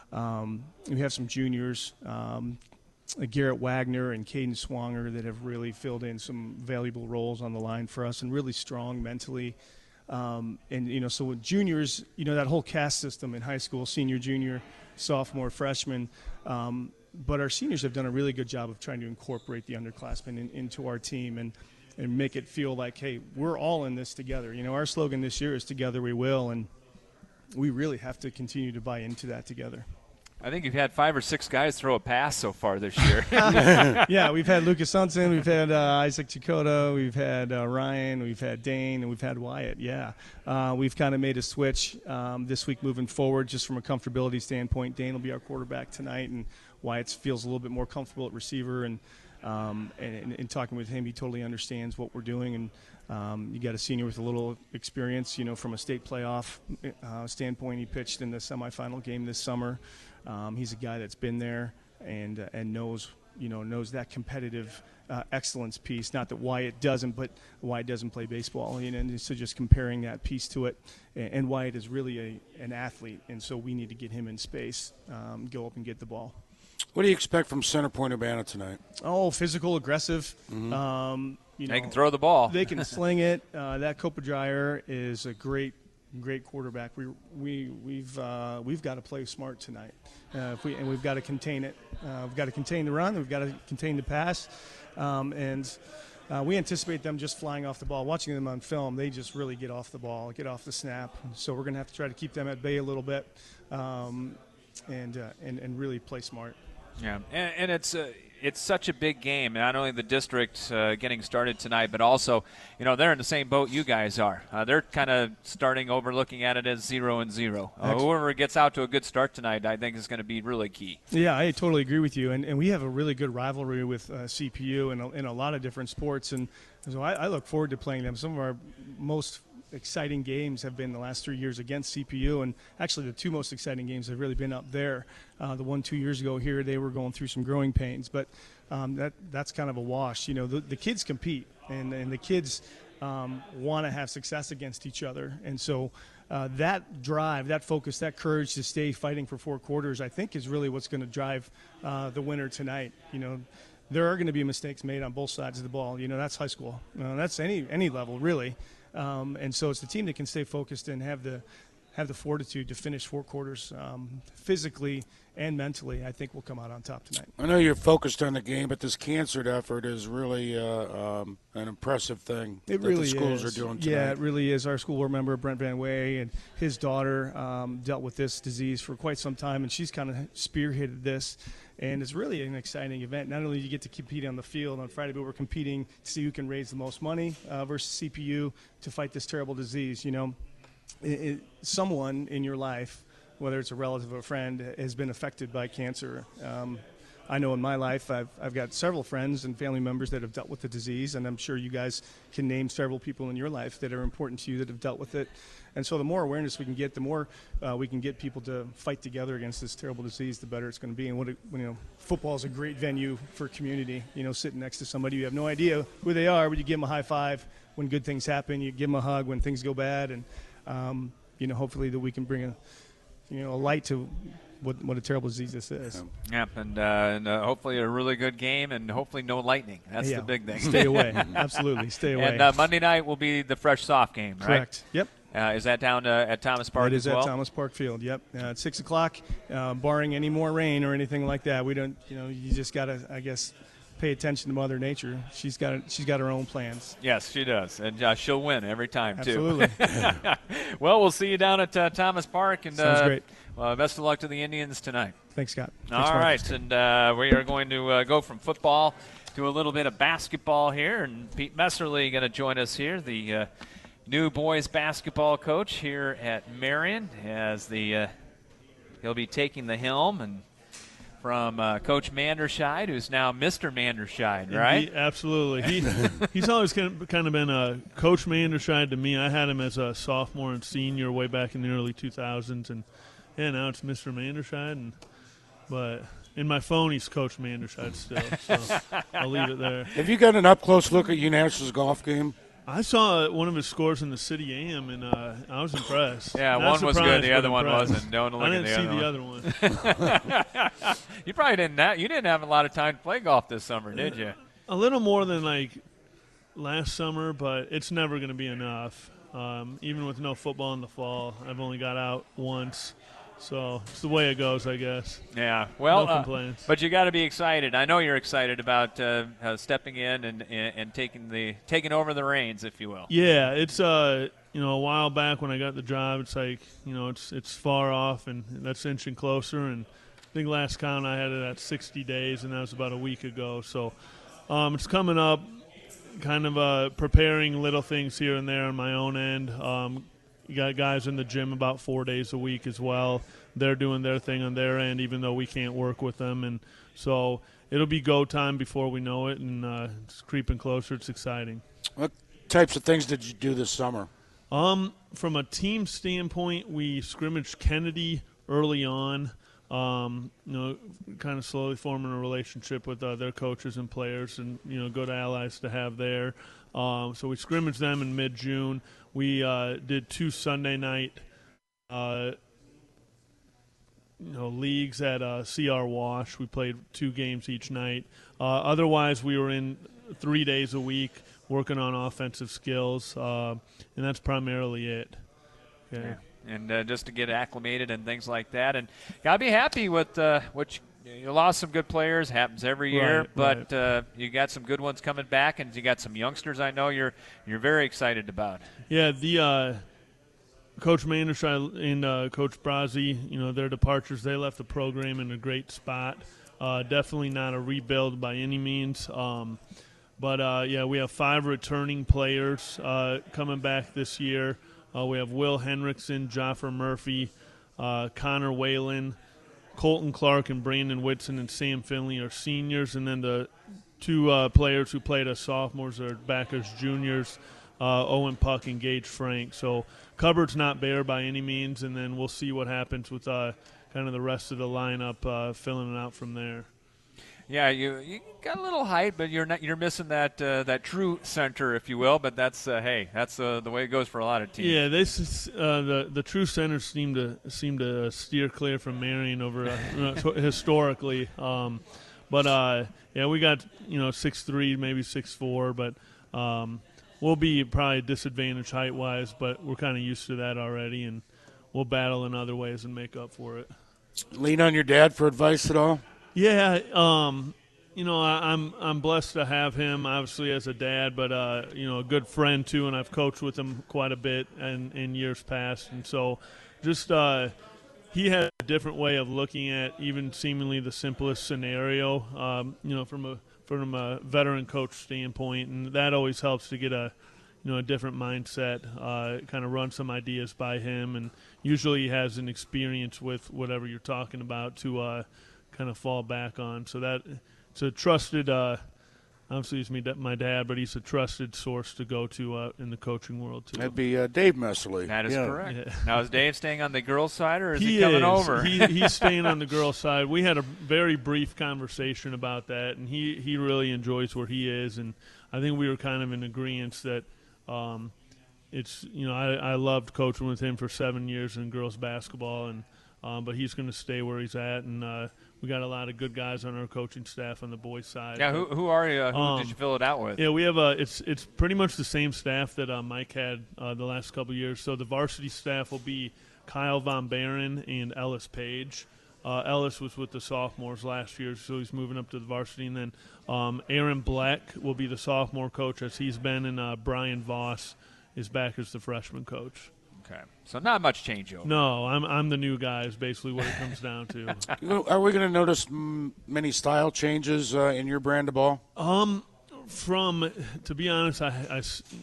Um, we have some juniors, um, Garrett Wagner and Caden Swanger, that have really filled in some valuable roles on the line for us and really strong mentally. Um, and, you know, so with juniors, you know, that whole caste system in high school, senior, junior, sophomore, freshman, um, but our seniors have done a really good job of trying to incorporate the underclassmen in, into our team and, and make it feel like, hey, we're all in this together. You know, our slogan this year is Together We Will, and we really have to continue to buy into that together. I think you've had five or six guys throw a pass so far this year. Yeah, we've had Lucas Sunson, we've had uh, Isaac Chikota, we've had uh, Ryan, we've had Dane, and we've had Wyatt. Yeah, uh, we've kind of made a switch um, this week moving forward just from a comfortability standpoint. Dane will be our quarterback tonight, and Wyatt feels a little bit more comfortable at receiver. And um, and in talking with him, he totally understands what we're doing. And um, you got a senior with a little experience, you know, from a state playoff uh, standpoint. He pitched in the semifinal game this summer. Um, he's a guy that's been there and uh, and knows you know knows that competitive uh, excellence piece. Not that Wyatt doesn't, but Wyatt doesn't play baseball. You know, and so just comparing that piece to it. And, and Wyatt is really a, an athlete, and so we need to get him in space, um, go up and get the ball. What do you expect from Center Point Urbana tonight? Oh, physical, aggressive. Mm-hmm. Um, you know, they can throw the ball. They can sling it. Uh, that Copa Dryer is a great. Great quarterback. We we we've uh, we've got to play smart tonight. Uh, if we and we've got to contain it. Uh, we've got to contain the run. We've got to contain the pass, um, and uh, we anticipate them just flying off the ball. Watching them on film, they just really get off the ball, get off the snap. So we're going to have to try to keep them at bay a little bit, um, and, uh, and and really play smart. Yeah, and, and it's uh, it's such a big game. Not only the district uh, getting started tonight, but also, you know, they're in the same boat you guys are. Uh, they're kind of starting over, looking at it as zero and zero. Uh, whoever gets out to a good start tonight, I think, is going to be really key. Yeah, I totally agree with you. And and we have a really good rivalry with uh, C P U in a, in a lot of different sports, and so I, I look forward to playing them. Some of our most exciting games have been the last three years against C P U, and actually the two most exciting games have really been up there. Uh, the one two years ago here, they were going through some growing pains, but um, that that's kind of a wash. You know, the, the kids compete, and, and the kids um, want to have success against each other, and so uh, that drive, that focus, that courage to stay fighting for four quarters, I think is really what's going to drive uh, the winner tonight. You know, there are going to be mistakes made on both sides of the ball. You know, that's high school. Uh, that's any any level, really. Um, and so it's the team that can stay focused and have the have the fortitude to finish four quarters um, physically and mentally. I think we'll come out on top tonight. I know you're focused on the game, but this cancer effort is really uh, um, an impressive thing it that really the schools is. are doing tonight. Yeah, it really is. Our school board member, Brent Van Way, and his daughter um, dealt with this disease for quite some time, and she's kind of spearheaded this. And it's really an exciting event. Not only do you get to compete on the field on Friday, but we're competing to see who can raise the most money uh, versus C P U to fight this terrible disease. You know, it, it, someone in your life, whether it's a relative or a friend, has been affected by cancer. Um, I know in my life I've, I've got several friends and family members that have dealt with the disease, and I'm sure you guys can name several people in your life that are important to you that have dealt with it. And so the more awareness we can get, the more uh, we can get people to fight together against this terrible disease, the better it's going to be. And what it, you know, football is a great venue for community. You know, sitting next to somebody, you have no idea who they are, but you give them a high five when good things happen. You give them a hug when things go bad, and um, you know, hopefully that we can bring a you know a light to what what a terrible disease this is. Yep, and, uh, and uh, hopefully a really good game, and hopefully no lightning. That's yeah. the big thing. Stay away. Absolutely, stay away. And uh, Monday night will be the Fresh Soft game, right? Correct. Yep. Uh, is that down uh, at Thomas Park It as is well? at Thomas Park Field. Yep. Uh, at six o'clock, uh, barring any more rain or anything like that. We don't. You know, you just gotta, I guess, pay attention to Mother Nature. She's got she's got her own plans. Yes, she does, and uh, she'll win every time Absolutely. too. Absolutely. Well, we'll see you down at uh, Thomas Park, and Sounds uh, great. Uh, best of luck to the Indians tonight. Thanks, Scott. All Thanks, right, and uh, we are going to uh, go from football to a little bit of basketball here, and Pete Messerly going to join us here, the uh, new boys basketball coach here at Marion, as the uh, he'll be taking the helm and from uh, Coach Manderscheid, who's now Mister Manderscheid, right? He, absolutely. He, he's always kind of, kind of been a Coach Manderscheid to me. I had him as a sophomore and senior way back in the early two thousands, and yeah, now it's Mister Manderscheid. And, but in my phone, he's Coach Manderscheid still, so I'll leave it there. Have you got an up-close look at UNash's golf game? I saw one of his scores in the City A M, and uh, I was impressed. Yeah, Not one was good, the other one impressed. wasn't. Don't look I at didn't the see other the one. other one. You probably didn't. Have, you didn't have a lot of time to play golf this summer, did you? A little more than like last summer, but it's never going to be enough. Um, even with no football in the fall, I've only got out once, So it's the way it goes, I guess. Yeah. Well, no uh, complaints. but you got to be excited. I know you're excited about uh, uh, stepping in and, and and taking the taking over the reins, if you will. Yeah, it's uh, you know, a while back when I got the job, it's like, you know, it's it's far off, and that's inching closer. And I think last count I had it at sixty days, and that was about a week ago. So um, it's coming up. Kind of uh, preparing little things here and there on my own end. Um, you got guys in the gym about four days a week as well. They're doing their thing on their end, even though we can't work with them. And so it'll be go time before we know it, and uh, it's creeping closer. It's exciting. What types of things did you do this summer? Um, from a team standpoint, we scrimmaged Kennedy early on. Um, you know, kind of slowly forming a relationship with uh, their coaches and players, and you know, good allies to have there. Um, so we scrimmaged them in mid-June. We uh, did two Sunday night, uh, you know, leagues at uh, C R Wash. We played two games each night. Uh, otherwise, we were in three days a week working on offensive skills, uh, and that's primarily it. Okay. Yeah. And uh, just to get acclimated and things like that. And got to be happy with uh, what you, you lost some good players. Happens every year. Right, but right. Uh, you got some good ones coming back, and you got some youngsters I know you're you're very excited about. Yeah, the uh, Coach Mandershine and uh, Coach Brazzi, you know, their departures, they left the program in a great spot. Uh, definitely not a rebuild by any means. Um, but, uh, yeah, we have five returning players uh, coming back this year. Uh, we have Will Henriksen, Joffer Murphy, uh, Connor Whalen, Colton Clark, and Brandon Whitson and Sam Finley are seniors. And then the two uh, players who played as sophomores are back as juniors, uh, Owen Puck and Gage Frank. So cupboard's not bare by any means, and then we'll see what happens with uh, kind of the rest of the lineup uh, filling it out from there. Yeah, you you got a little height, but you're not you're missing that uh, that true center, if you will. But that's uh, hey, that's uh, the way it goes for a lot of teams. Yeah, this is uh, the the true centers seem to seem to steer clear from Marion over uh, historically. Um, but uh, yeah, we got you know six three, maybe six four, but um, we'll be probably disadvantaged height wise. But we're kind of used to that already, and we'll battle in other ways and make up for it. Lean on your dad for advice at all? Yeah, um, you know, I, I'm I'm blessed to have him, obviously, as a dad, but, uh, you know, a good friend, too, and I've coached with him quite a bit in, in years past. And so just uh, he had a different way of looking at even seemingly the simplest scenario, um, you know, from a from a veteran coach standpoint, and that always helps to get a, you know, a different mindset, uh, kind of run some ideas by him, and usually he has an experience with whatever you're talking about to uh, – kind of fall back on. So that it's a trusted, uh, obviously he's me, my dad, but he's a trusted source to go to uh, in the coaching world too. That'd be uh, Dave Messerly. That is yeah. correct. Yeah. Now is Dave staying on the girls' side, or is he, he coming is. over? he, he's staying on the girls' side. We had a very brief conversation about that, and he, he really enjoys where he is, and I think we were kind of in agreement that um, it's, you know, I, I loved coaching with him for seven years in girls basketball, and um, but he's going to stay where he's at, and uh, we got a lot of good guys on our coaching staff on the boys' side. Yeah, who, who are you? Uh, who um, did you fill it out with? Yeah, we have a. It's it's pretty much the same staff that uh, Mike had uh, the last couple of years. So the varsity staff will be Kyle Von Barron and Ellis Page. Uh, Ellis was with the sophomores last year, so he's moving up to the varsity. And then um, Aaron Black will be the sophomore coach, as he's been, and uh, Brian Voss is back as the freshman coach. Okay, so not much changeover. No, I'm I'm the new guy is basically what it comes down to. Are we going to notice m- many style changes uh, in your brand of ball? Um, from to be honest, I, I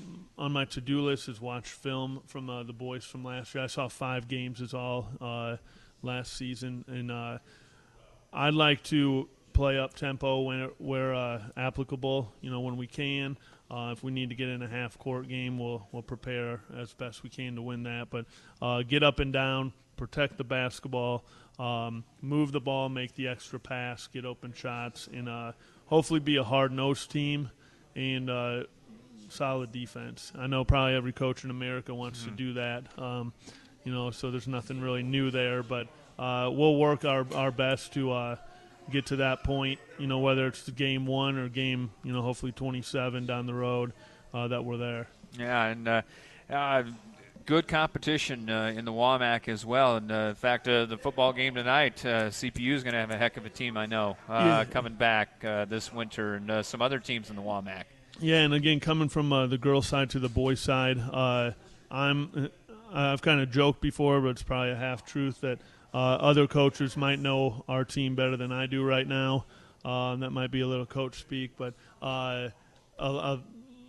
on my to-do list is watch film from uh, the boys from last year. I saw five games is all uh, last season, and uh, I'd like to play up tempo when where uh, applicable. You know, when we can. Uh, if we need to get in a half-court game, we'll we'll prepare as best we can to win that. But uh, get up and down, protect the basketball, um, move the ball, make the extra pass, get open shots, and uh, hopefully be a hard-nosed team and uh, solid defense. I know probably every coach in America wants mm-hmm. to do that, um, you know, so there's nothing really new there. But uh, we'll work our, our best to uh, – get to that point, you know, whether it's the game one or game, you know, hopefully twenty-seven down the road, uh, that we're there. Yeah, and uh, uh, good competition uh, in the W A M A C as well. And, uh, in fact, uh, the football game tonight, uh, C P U is going to have a heck of a team, I know, uh, yeah. coming back uh, this winter, and uh, some other teams in the W A M A C. Yeah, and again, coming from uh, the girls' side to the boys' side, uh, I'm I've kind of joked before, but it's probably a half truth that uh, other coaches might know our team better than I do right now. Uh, that might be a little coach speak, but uh, a, a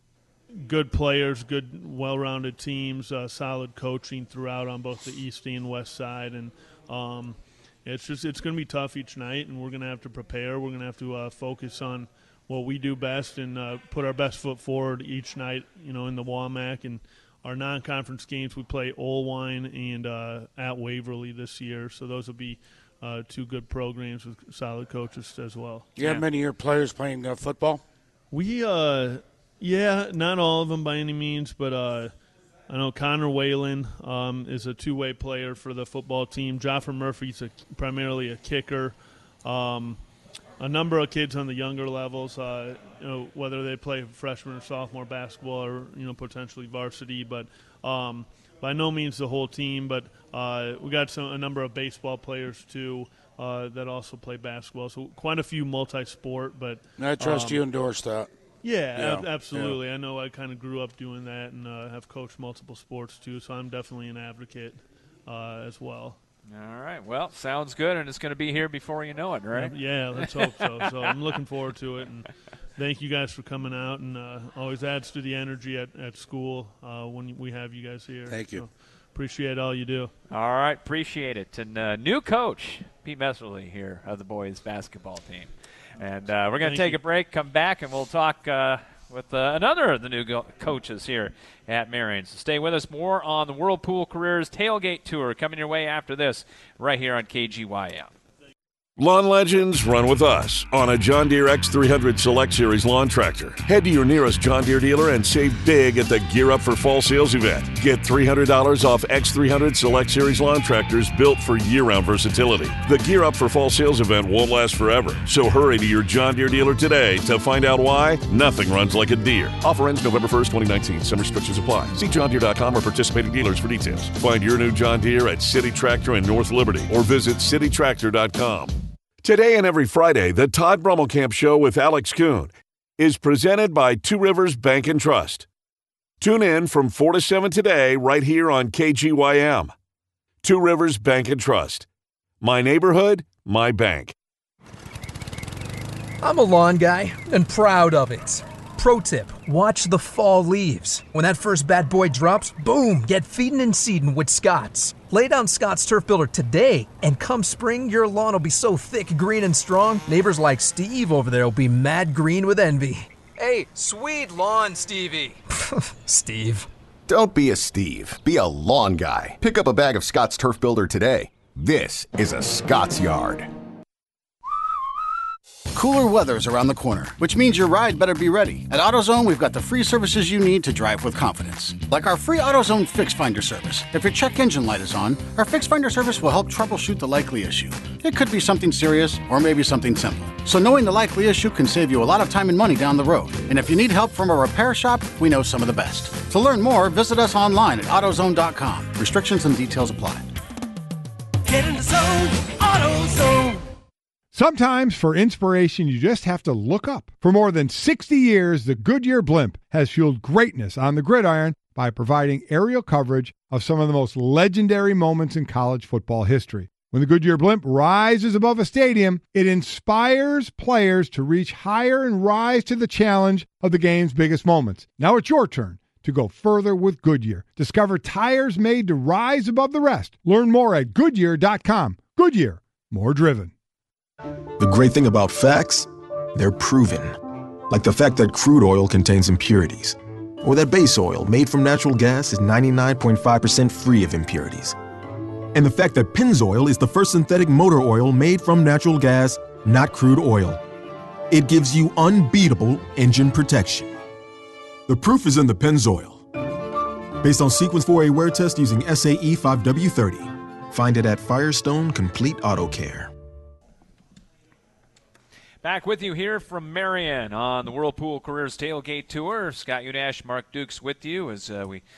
good players, good, well-rounded teams, uh, solid coaching throughout on both the east and west side, and um, it's just it's going to be tough each night, and we're going to have to prepare. We're going to have to uh, focus on what we do best and uh, put our best foot forward each night, you know, in the W A M A C. And our non-conference games, we play Olwine and uh, at Waverly this year, so those will be uh, two good programs with solid coaches as well. You have Yeah. many of your players playing uh, football? We, uh, yeah, not all of them by any means, but uh, I know Connor Whalen um, is a two-way player for the football team. Joffrey Murphy's a, primarily a kicker. Um, a number of kids on the younger levels, uh, you know, whether they play freshman or sophomore basketball or, you know, potentially varsity, but um, by no means the whole team. But uh, we got some a number of baseball players, too, uh, that also play basketball. So quite a few multi-sport. But I trust um, you endorse that. Yeah, Yeah, ab- absolutely. yeah. I know I kind of grew up doing that and uh, have coached multiple sports, too, so I'm definitely an advocate uh, as well. All right. Well, sounds good, and it's going to be here before you know it, right? Yeah, let's hope so. So I'm looking forward to it, and thank you guys for coming out, and uh, always adds to the energy at, at school uh, when we have you guys here. Thank you. So appreciate all you do. All right. Appreciate it. And uh, new coach, Pete Messerly here of the boys basketball team. And uh, we're going to Thank take you. a break, come back, and we'll talk uh, with uh, another of the new go- coaches here at Marion. So stay with us. More on the Whirlpool Careers Tailgate Tour coming your way after this right here on K G Y M. Lawn legends, run with us on a John Deere X three hundred Select Series lawn tractor. Head to your nearest John Deere dealer and save big at the Gear Up for Fall sales event. Get three hundred dollars off X three hundred Select Series lawn tractors built for year-round versatility. The Gear Up for Fall sales event won't last forever, so hurry to your John Deere dealer today to find out why nothing runs like a Deere. Offer ends November first, twenty nineteen. Some restrictions apply. See john deere dot com or participating dealers for details. Find your new John Deere at City Tractor in North Liberty or visit city tractor dot com. Today and every Friday, the Todd Brummelkamp Show with Alex Kuhn is presented by Two Rivers Bank and Trust. Tune in from four to seven today right here on K G Y M. Two Rivers Bank and Trust. My neighborhood, my bank. I'm a lawn guy and proud of it. Pro tip, watch the fall leaves. When that first bad boy drops, boom, get feeding and seeding with Scott's. Lay down Scott's Turf Builder today, and come spring, your lawn will be so thick, green, and strong, neighbors like Steve over there will be mad green with envy. Hey, sweet lawn, Stevie. Steve. Don't be a Steve. Be a lawn guy. Pick up a bag of Scott's Turf Builder today. This is a Scott's Yard. Cooler weather's around the corner, which means your ride better be ready. At AutoZone, we've got the free services you need to drive with confidence. Like our free AutoZone Fix Finder service. If your check engine light is on, our Fix Finder service will help troubleshoot the likely issue. It could be something serious or maybe something simple. So knowing the likely issue can save you a lot of time and money down the road. And if you need help from a repair shop, we know some of the best. To learn more, visit us online at AutoZone dot com. Restrictions and details apply. Get in the zone, AutoZone. Sometimes for inspiration, you just have to look up. For more than sixty years, the Goodyear blimp has fueled greatness on the gridiron by providing aerial coverage of some of the most legendary moments in college football history. When the Goodyear blimp rises above a stadium, it inspires players to reach higher and rise to the challenge of the game's biggest moments. Now it's your turn to go further with Goodyear. Discover tires made to rise above the rest. Learn more at Goodyear dot com. Goodyear, more driven. The great thing about facts, they're proven. Like the fact that crude oil contains impurities. Or that base oil made from natural gas is ninety-nine point five percent free of impurities. And the fact that Pennzoil is the first synthetic motor oil made from natural gas, not crude oil. It gives you unbeatable engine protection. The proof is in the Pennzoil. Based on Sequence four A wear test using S A E five W thirty. Find it at Firestone Complete Auto Care. Back with you here from Marion on the Whirlpool Careers Tailgate Tour. Scott Udash, Mark Dukes with you as uh, we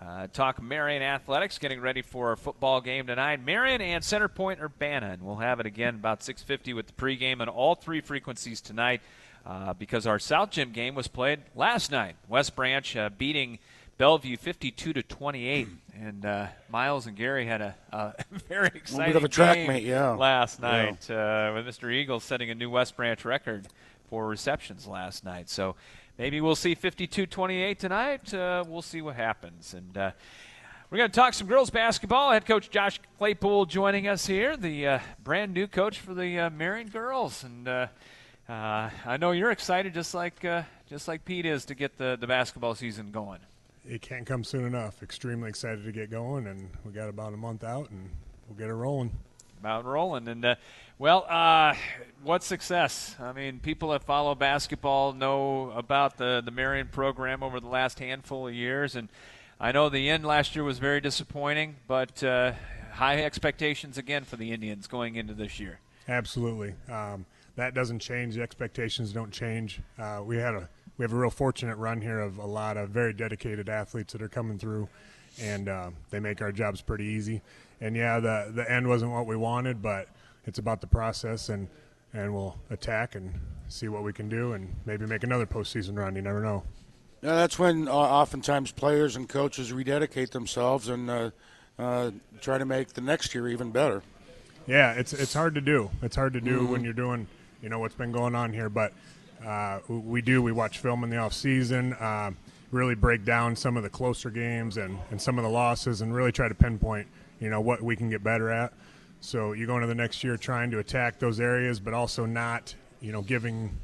Uh, talk Marion Athletics, getting ready for our football game tonight. Marion and Center Point Urbana, and we'll have it again about six fifty with the pregame on all three frequencies tonight uh, because our South Gym game was played last night. West Branch uh, beating Bellevue fifty-two to twenty-eight, and uh, Miles and Gary had a, a very exciting a bit of a track game meet, yeah. last night yeah. Uh, with Mister Eagles setting a new West Branch record for receptions last night. So maybe we'll see fifty-two twenty-eight tonight. Uh, we'll see what happens. And uh, we're going to talk some girls basketball. Head coach Josh Claypool joining us here, the uh, brand new coach for the uh, Marion girls. And uh, uh, I know you're excited, just like uh, just like Pete is, to get the, the basketball season going. It can't come soon enough. Extremely excited to get going, and we got about a month out, and we'll get it rolling. About rolling. And, uh, well, uh, what's success? I mean, people that follow basketball know about the, the Marion program over the last handful of years, and I know the end last year was very disappointing, but uh, high expectations again for the Indians going into this year. Absolutely. Um, that doesn't change. The expectations don't change. Uh, we had a We have a real fortunate run here of a lot of very dedicated athletes that are coming through, and uh, they make our jobs pretty easy. And, yeah, the the end wasn't what we wanted, but it's about the process, and, and we'll attack and see what we can do and maybe make another postseason run. You never know. Yeah, that's when uh, oftentimes players and coaches rededicate themselves and uh, uh, try to make the next year even better. Yeah, it's it's hard to do. It's hard to do mm-hmm. when you're doing, you know, what's been going on here, but – Uh, we do. We watch film in the off season, uh, really break down some of the closer games and, and some of the losses, and really try to pinpoint, you know, what we can get better at. So you go into the next year trying to attack those areas, but also not, you know, giving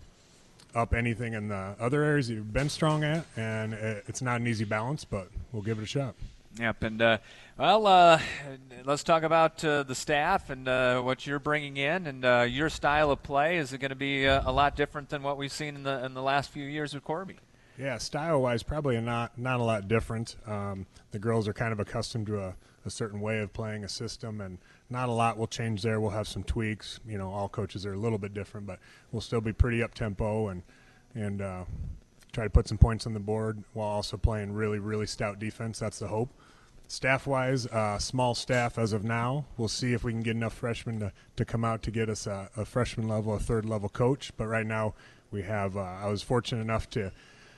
up anything in the other areas that you've been strong at. And it's not an easy balance, but we'll give it a shot. Yep, and uh, well, uh, let's talk about uh, the staff and uh, what you're bringing in, and uh, your style of play. Is it going to be uh, a lot different than what we've seen in the in the last few years with Corby? Yeah, style-wise, probably not not a lot different. Um, the girls are kind of accustomed to a, a certain way of playing a system, and not a lot will change there. We'll have some tweaks. You know, all coaches are a little bit different, but we'll still be pretty up-tempo and and uh, try to put some points on the board while also playing really, really stout defense. That's the hope. Staff-wise, uh, small staff as of now. We'll see if we can get enough freshmen to, to come out to get us a, a freshman level, a third level coach. But right now we have uh, – I was fortunate enough to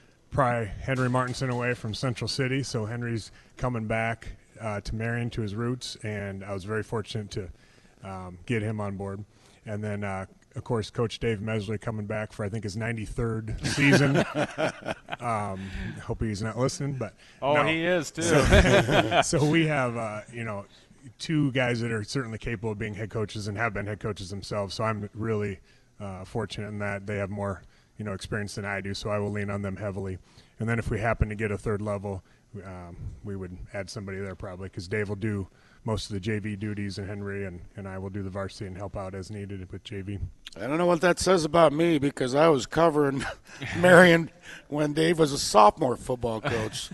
pry Henry Martinson away from Central City. So Henry's coming back uh, to Marion, to his roots, and I was very fortunate to um, get him on board. And then uh, – of course, Coach Dave Mesley coming back for, I think, his ninety-third season. um, hope he's not listening, but oh, no. he is too. So, so we have, uh, you know, two guys that are certainly capable of being head coaches and have been head coaches themselves. So I'm really uh, fortunate in that they have more, you know, experience than I do. So I will lean on them heavily. And then if we happen to get a third level, um, we would add somebody there probably, because Dave will do most of the J V duties, and Henry and, and I will do the varsity and help out as needed with J V. I don't know what that says about me, because I was covering Marion when Dave was a sophomore football coach.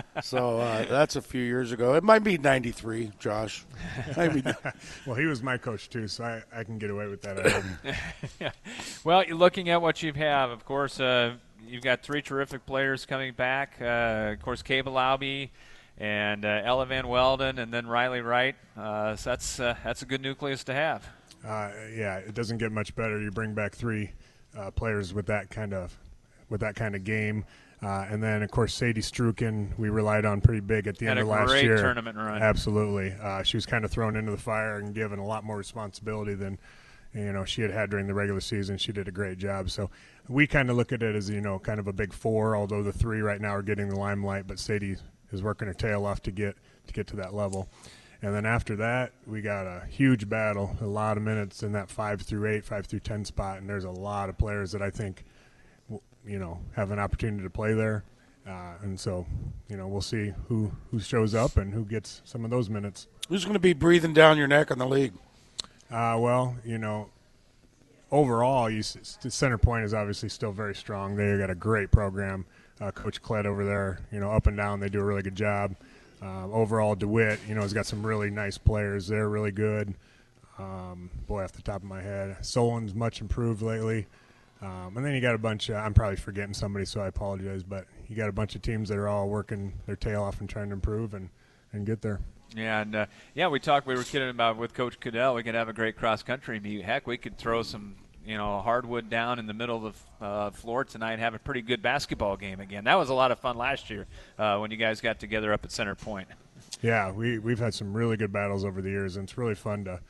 So uh, that's a few years ago. It might be ninety-three, Josh. Maybe. Well, he was my coach too, so I, I can get away with that. Yeah. Well, you're looking at what you have. Of course, uh, you've got three terrific players coming back. Uh, of course, Cable Laube and uh, Ella Van Welden, and then Riley Wright. Uh, so that's uh, that's a good nucleus to have. Uh, yeah, it doesn't get much better. You bring back three uh, players with that kind of with that kind of game, uh, and then of course Sadie Strukin, we relied on pretty big at the Had end of a last great year. tournament run. Absolutely, uh, she was kind of thrown into the fire and given a lot more responsibility than you know she had had during the regular season. She did a great job. So we kind of look at it as you know kind of a big four, although the three right now are getting the limelight, but Sadie is working her tail off to get to get to that level. And then after that, we got a huge battle, a lot of minutes in that five through eight, five through ten spot, and there's a lot of players that I think, you know, have an opportunity to play there. Uh, and so, you know, we'll see who, who shows up and who gets some of those minutes. Who's going to be breathing down your neck in the league? Uh, well, you know, overall, you, Center Point is obviously still very strong. They got a great program. Uh, Coach Klett over there, you know, up and down, they do a really good job. Uh, overall, DeWitt, you know, has got some really nice players. They're really good. Um, boy, off the top of my head, Solon's much improved lately. Um, and then you got a bunch of, I'm probably forgetting somebody, so I apologize, but you got a bunch of teams that are all working their tail off and trying to improve and, and get there. Yeah, and uh, yeah, we talked. We were kidding about with Coach Cadell. We could have a great cross country meet. Heck, we could throw some, you know, hardwood down in the middle of the uh, floor tonight and have a pretty good basketball game again. That was a lot of fun last year uh, when you guys got together up at Center Point. Yeah, we we've had some really good battles over the years, and it's really fun to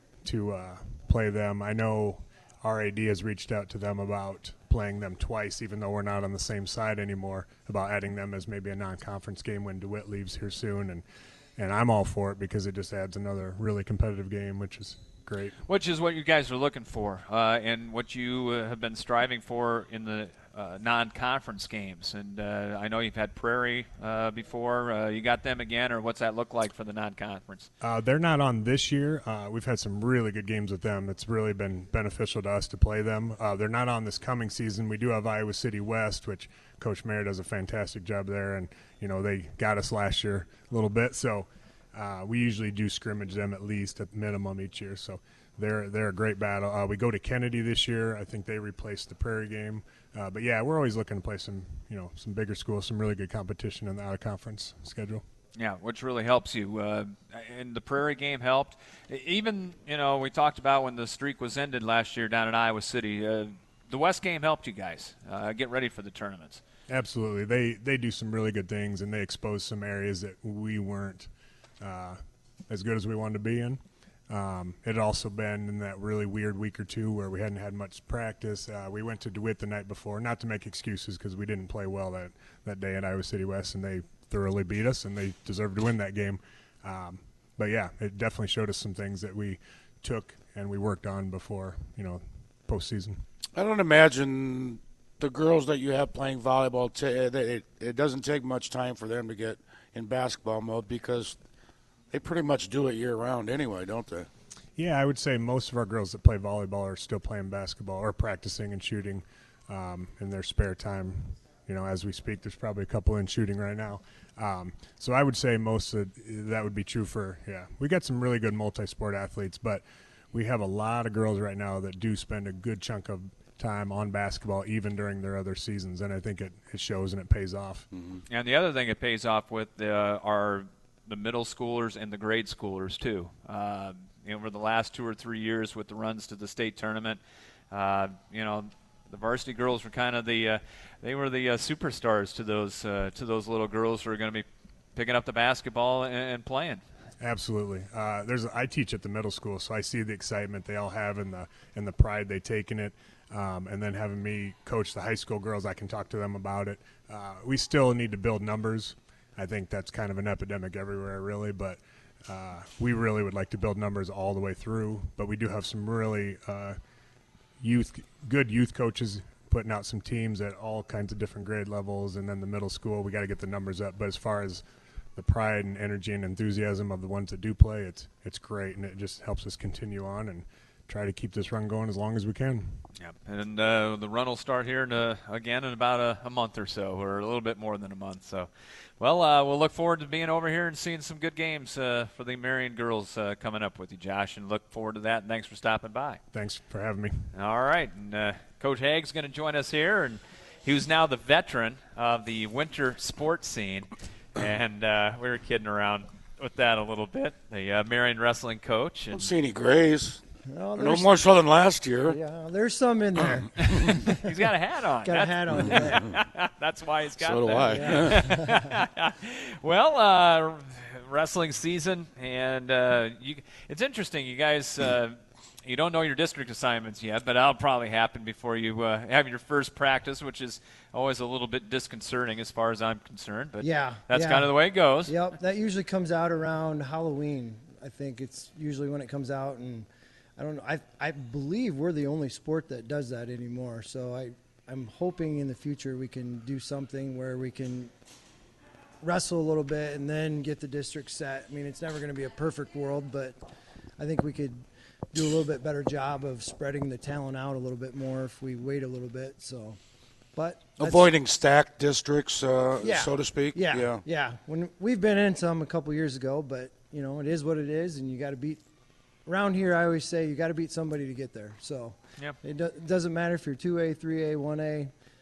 to uh, play them. I know R A D has reached out to them about playing them twice, even though we're not on the same side anymore, about adding them as maybe a non-conference game when DeWitt leaves here soon, and. And I'm all for it because it just adds another really competitive game, which is great. Which is what you guys are looking for uh, and what you uh, have been striving for in the uh, non-conference games. And uh, I know you've had Prairie uh, before. Uh, you got them again, or what's that look like for the non-conference? Uh, they're not on this year. Uh, we've had some really good games with them. It's really been beneficial to us to play them. Uh, they're not on this coming season. We do have Iowa City West, which Coach Mayer does a fantastic job there. And, you know, they got us last year a little bit. So uh, we usually do scrimmage them at least at minimum each year. So they're they're a great battle. Uh, we go to Kennedy this year. I think they replaced the Prairie game. Uh, but, yeah, we're always looking to play some, you know, some bigger schools, some really good competition in the out-of-conference schedule. Yeah, which really helps you. Uh, and the Prairie game helped. Even, you know, we talked about when the streak was ended last year down in Iowa City. Uh, the West game helped you guys uh, get ready for the tournaments. Absolutely. They they do some really good things, and they expose some areas that we weren't uh, as good as we wanted to be in. Um, it had also been in that really weird week or two where we hadn't had much practice. Uh, we went to DeWitt the night before, not to make excuses because we didn't play well that, that day at Iowa City West, and they thoroughly beat us, and they deserved to win that game. Um, but, yeah, it definitely showed us some things that we took and we worked on before, you know, postseason. I don't imagine the girls that you have playing volleyball, t- it, it doesn't take much time for them to get in basketball mode because – they pretty much do it year-round anyway, don't they? Yeah, I would say most of our girls that play volleyball are still playing basketball or practicing and shooting um, in their spare time. You know, as we speak, there's probably a couple in shooting right now. Um, so I would say most of that would be true for, yeah. We got some really good multi-sport athletes, but we have a lot of girls right now that do spend a good chunk of time on basketball even during their other seasons, and I think it, it shows and it pays off. Mm-hmm. And the other thing it pays off with uh, are – the middle schoolers and the grade schoolers too. Uh, you know, over the last two or three years with the runs to the state tournament, uh, you know, the varsity girls were kind of the uh, they were the uh, superstars to those uh, to those little girls who are going to be picking up the basketball and, and playing. Absolutely. Uh, there's I teach at the middle school, so I see the excitement they all have and the and the pride they take in it. Um, and then having me coach the high school girls, I can talk to them about it. Uh, we still need to build numbers. I think that's kind of an epidemic everywhere, really, but uh, we really would like to build numbers all the way through. But we do have some really uh, youth, good youth coaches putting out some teams at all kinds of different grade levels, and then the middle school, we got to get the numbers up. But as far as the pride and energy and enthusiasm of the ones that do play, it's it's great, and it just helps us continue on and try to keep this run going as long as we can. Yep. And uh, the run will start here in a, again in about a, a month or so, or a little bit more than a month. So, well, uh, we'll look forward to being over here and seeing some good games uh, for the Marion girls uh, coming up with you, Josh, and look forward to that. And thanks for stopping by. Thanks for having me. All right. And uh, Coach Haig's going to join us here, and he was now the veteran of the winter sports scene. And uh, we were kidding around with that a little bit, the uh, Marion wrestling coach. And I don't see any grays. Well, no more so than last year. Yeah, there's some in there. He's got a hat on. Got That's, a hat on. Yeah. That's why he's got so that. So do I. Yeah. Well, uh, wrestling season, and uh, you, it's interesting. You guys, uh, you don't know your district assignments yet, but that'll probably happen before you uh, have your first practice, which is always a little bit disconcerting as far as I'm concerned. But yeah, that's yeah. kind of the way it goes. Yep, that usually comes out around Halloween. I think it's usually when it comes out, and I don't know. I I believe we're the only sport that does that anymore. So I I'm hoping in the future we can do something where we can wrestle a little bit and then get the district set. I mean, it's never going to be a perfect world, but I think we could do a little bit better job of spreading the talent out a little bit more if we wait a little bit. So, but avoiding stacked districts, uh, yeah, so to speak. Yeah, yeah, yeah. When we've been in some a couple years ago, but you know, it is what it is, and you got to beat. Around here, I always say you got to beat somebody to get there. So yep. it, do, it doesn't matter if you're two A, three A, one A.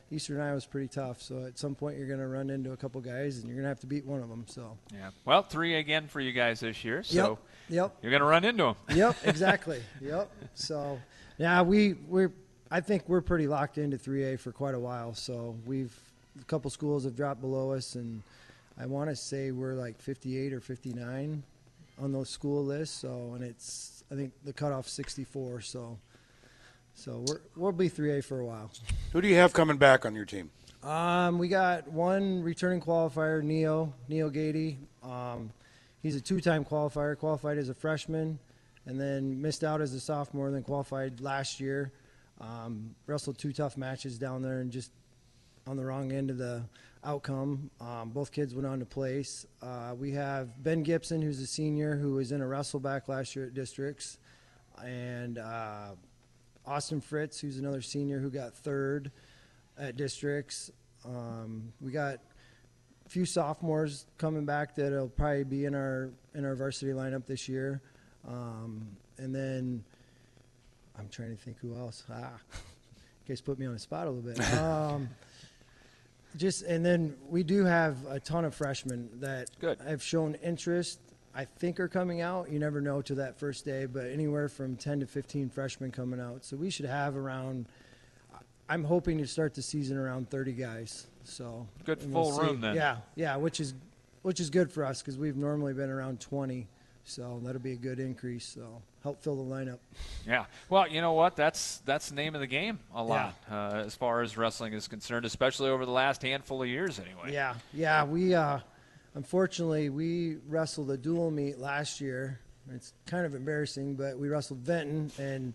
Eastern Iowa's pretty tough. So at some point you're going to run into a couple guys, and you're going to have to beat one of them. So yeah, well, three again for you guys this year. So yep, yep. you're going to run into them. Yep, exactly. Yep. So yeah, we we're I think we're pretty locked into three A for quite a while. So we've a couple schools have dropped below us, and I want to say we're like fifty-eight or fifty-nine on those school lists. So and it's I think the cutoff sixty-four. So. So we're, we'll be three A for a while. Who do you have coming back on your team? Um, we got one returning qualifier, Neo, Neo Gady. Um, he's a two-time qualifier, qualified as a freshman, and then missed out as a sophomore, then qualified last year. Um, wrestled two tough matches down there and just on the wrong end of the outcome. Um, both kids went on to place. Uh, we have Ben Gibson, who's a senior, who was in a wrestle back last year at districts, and uh, Austin Fritz, who's another senior who got third at districts. Um, we got a few sophomores coming back that'll probably be in our in our varsity lineup this year. Um, and then I'm trying to think who else. Ah, you guys put me on the spot a little bit. Um, just and then we do have a ton of freshmen that Good. have shown interest. I think are coming out. You never know to that first day, but anywhere from ten to fifteen freshmen coming out. So we should have around, I'm hoping to start the season around thirty guys. So good we'll full room see. then. Yeah, yeah, which is which is good for us because we've normally been around twenty. So that'll be a good increase. So help fill the lineup. Yeah. Well, you know what? That's that's the name of the game a lot Yeah. uh, as far as wrestling is concerned, especially over the last handful of years anyway. Yeah, yeah, we uh, unfortunately we wrestled a dual meet last year. It's kind of embarrassing, but we wrestled Benton, and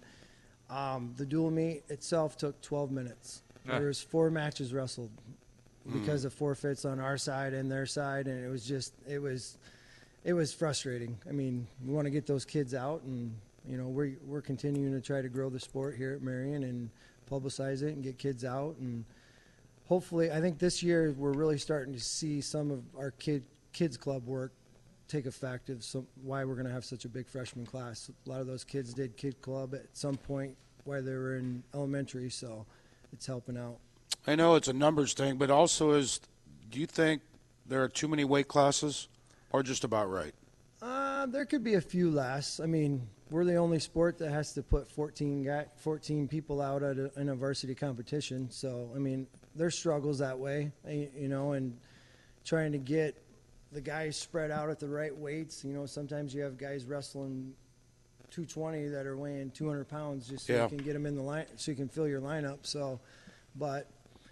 um, the dual meet itself took twelve minutes. Yeah. There was four matches wrestled because Mm. of forfeits on our side and their side, and it was just it was it was frustrating. I mean, we want to get those kids out, and you know we're we're continuing to try to grow the sport here at Marion and publicize it and get kids out, and hopefully, I think this year we're really starting to see some of our kid kids club work take effect of some, why we're going to have such a big freshman class. A lot of those kids did kid club at some point while they were in elementary, so it's helping out. I know it's a numbers thing, but also is, do you think there are too many weight classes or just about right? Uh, there could be a few less. I mean, we're the only sport that has to put fourteen, guy, fourteen people out at a, in a varsity competition. So, I mean, there's struggles that way, you know, and trying to get the guys spread out at the right weights. You know, sometimes you have guys wrestling two twenty that are weighing two hundred pounds just so Yeah. you can get them in the line, so you can fill your lineup. So, but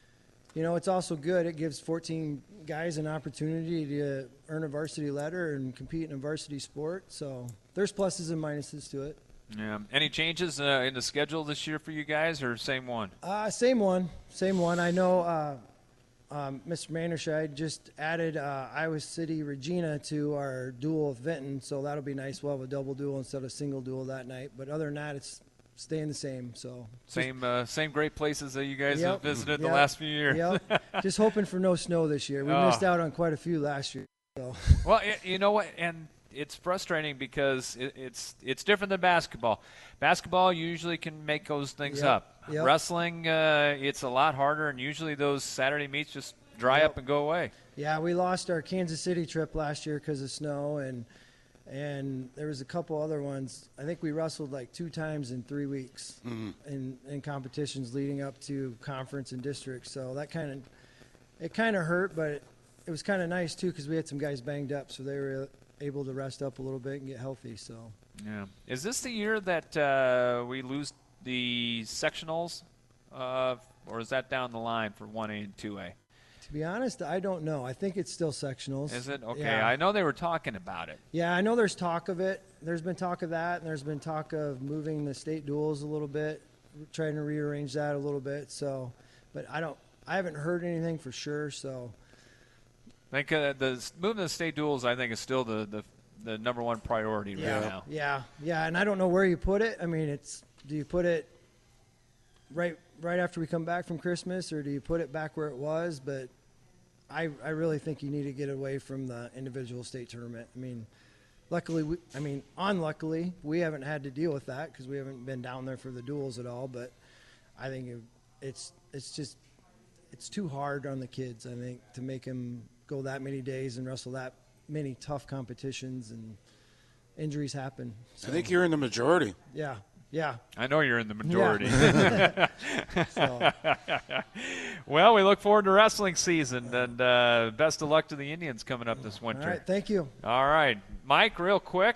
you know, it's also good. It gives fourteen guys an opportunity to earn a varsity letter and compete in a varsity sport. So there's pluses and minuses to it. Yeah. Any changes uh, in the schedule this year for you guys, or same one? Uh, same one, same one. I know uh, um, Mister Manderscheid just added uh, Iowa City Regina to our duel with Vinton, so that'll be nice. We'll have a double duel instead of single duel that night. But other than that, it's staying the same. So Same uh, same great places that you guys Yep, have visited yep, the last few years. Yep. Just hoping for no snow this year. We Oh. missed out on quite a few last year. So. Well, y- you know what, and it's frustrating because it, it's it's different than basketball. Basketball usually can make those things Yep, up. yep. Wrestling, uh, it's a lot harder, and usually those Saturday meets just dry Yep. up and go away. Yeah, we lost our Kansas City trip last year because of snow, and and there was a couple other ones. I think we wrestled like two times in three weeks Mhm. in, in competitions leading up to conference and districts. So that kind of it kind of hurt, but it, it was kind of nice too because we had some guys banged up, so they were able to rest up a little bit and get healthy. So Yeah. Is this the year that uh, we lose the sectionals, uh, or is that down the line for one A and two A? to be honest, I don't know. I think it's still sectionals. Is it? Okay. Yeah. I know they were talking about it. Yeah, I know there's talk of it. There's been talk of that, and there's been talk of moving the state duels a little bit, trying to rearrange that a little bit. So, but I don't, I haven't heard anything for sure. So, I think uh, the moving the state duels, I think, is still the, the, the number one priority yeah, right now. yeah, yeah. And I don't know where you put it. I mean, it's do you put it right right after we come back from Christmas, or do you put it back where it was? But I, I really think you need to get away from the individual state tournament. I mean, luckily, we, I mean, unluckily, we haven't had to deal with that because we haven't been down there for the duels at all. But I think it, it's it's just it's too hard on the kids, I think, to make them go that many days and wrestle that many tough competitions, and injuries happen. So, I think you're in the majority. Yeah, yeah. I know you're in the majority. Yeah. So. Well, we look forward to wrestling season, and uh, best of luck to the Indians coming up this winter. All right, thank you. All right. Mike, real quick.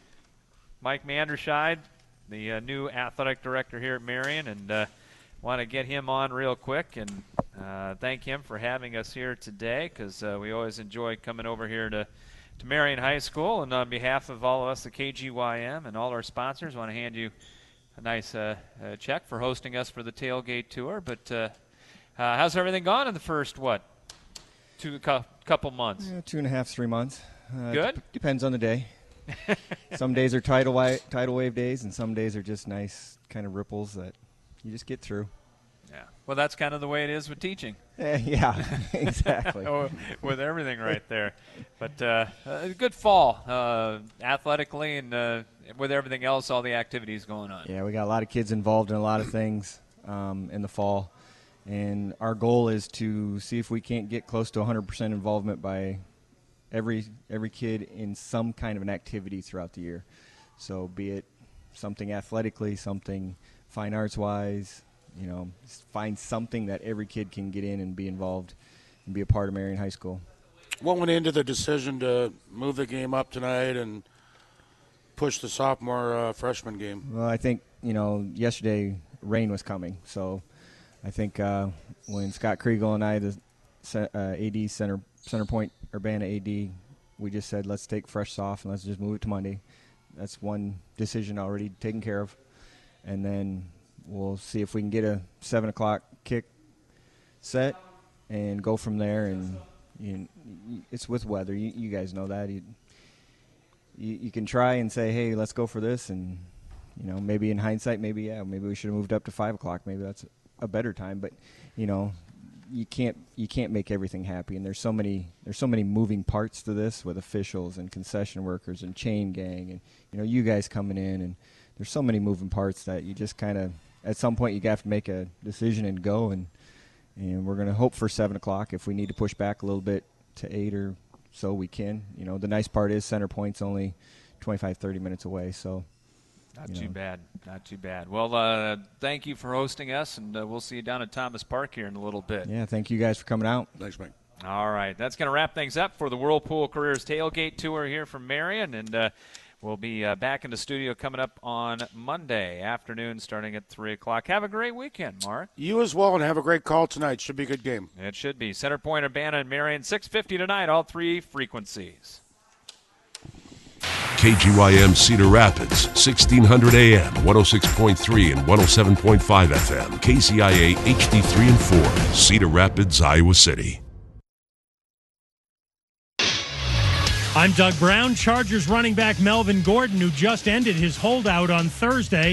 Mike Manderscheid, the uh, new athletic director here at Marion, and uh, want to get him on real quick and uh, thank him for having us here today, because uh, we always enjoy coming over here to, to Marion High School. And on behalf of all of us at K G Y M and all our sponsors, I want to hand you a nice uh, uh, check for hosting us for the tailgate tour. But uh, uh, how's everything gone in the first, what, two cu- couple months? Yeah, two and a half, three months. Uh, Good? D- depends on the day. Some days are tidal, wi- tidal wave days, and some days are just nice kind of ripples that you just get through. Yeah. Well, that's kind of the way it is with teaching. Uh, yeah, exactly. With everything right there. But uh, a good fall, uh, athletically, and uh, with everything else, all the activities going on. Yeah, we got a lot of kids involved in a lot of things um, in the fall. And our goal is to see if we can't get close to one hundred percent involvement by every every kid in some kind of an activity throughout the year. So be it something athletically, something fine arts-wise, you know, find something that every kid can get in and be involved and be a part of Marion High School. What went into the decision to move the game up tonight and push the sophomore uh, freshman game? Well, I think, you know, yesterday rain was coming. So I think uh, when Scott Kriegel and I, the uh, A D, center, center point Urbana A D, we just said let's take fresh soft and let's just move it to Monday. That's one decision already taken care of. And then we'll see if we can get a seven o'clock kick set and go from there. And you, it's with weather. You, you guys know that. You, you you can try and say, hey, let's go for this. And, you know, maybe in hindsight, maybe, yeah, maybe we should have moved up to five o'clock. Maybe that's a better time. But, you know, you can't you can't make everything happy. And there's so many there's so many moving parts to this with officials and concession workers and chain gang and, you know, you guys coming in. And there's so many moving parts that you just kind of, at some point, you have to make a decision and go. And and we're going to hope for seven o'clock. If we need to push back a little bit to eight or so, we can. You know, the nice part is Center Point's only twenty-five, thirty minutes away. So, Not you too know. bad. Not too bad. Well, uh, thank you for hosting us, and uh, we'll see you down at Thomas Park here in a little bit. Yeah, thank you guys for coming out. Thanks, Mike. All right. That's going to wrap things up for the Whirlpool Careers Tailgate Tour here from Marion, and uh, we'll be uh, back in the studio coming up on Monday afternoon starting at three o'clock. Have a great weekend, Mark. You as well, and have a great call tonight. Should be a good game. It should be. Center Point, Urbana, and Marion, six fifty tonight, all three frequencies. K G Y M Cedar Rapids, sixteen hundred A M, one oh six point three and one oh seven point five F M. K C I A H D three and four, Cedar Rapids, Iowa City. I'm Doug Brown. Chargers running back Melvin Gordon, who just ended his holdout on Thursday,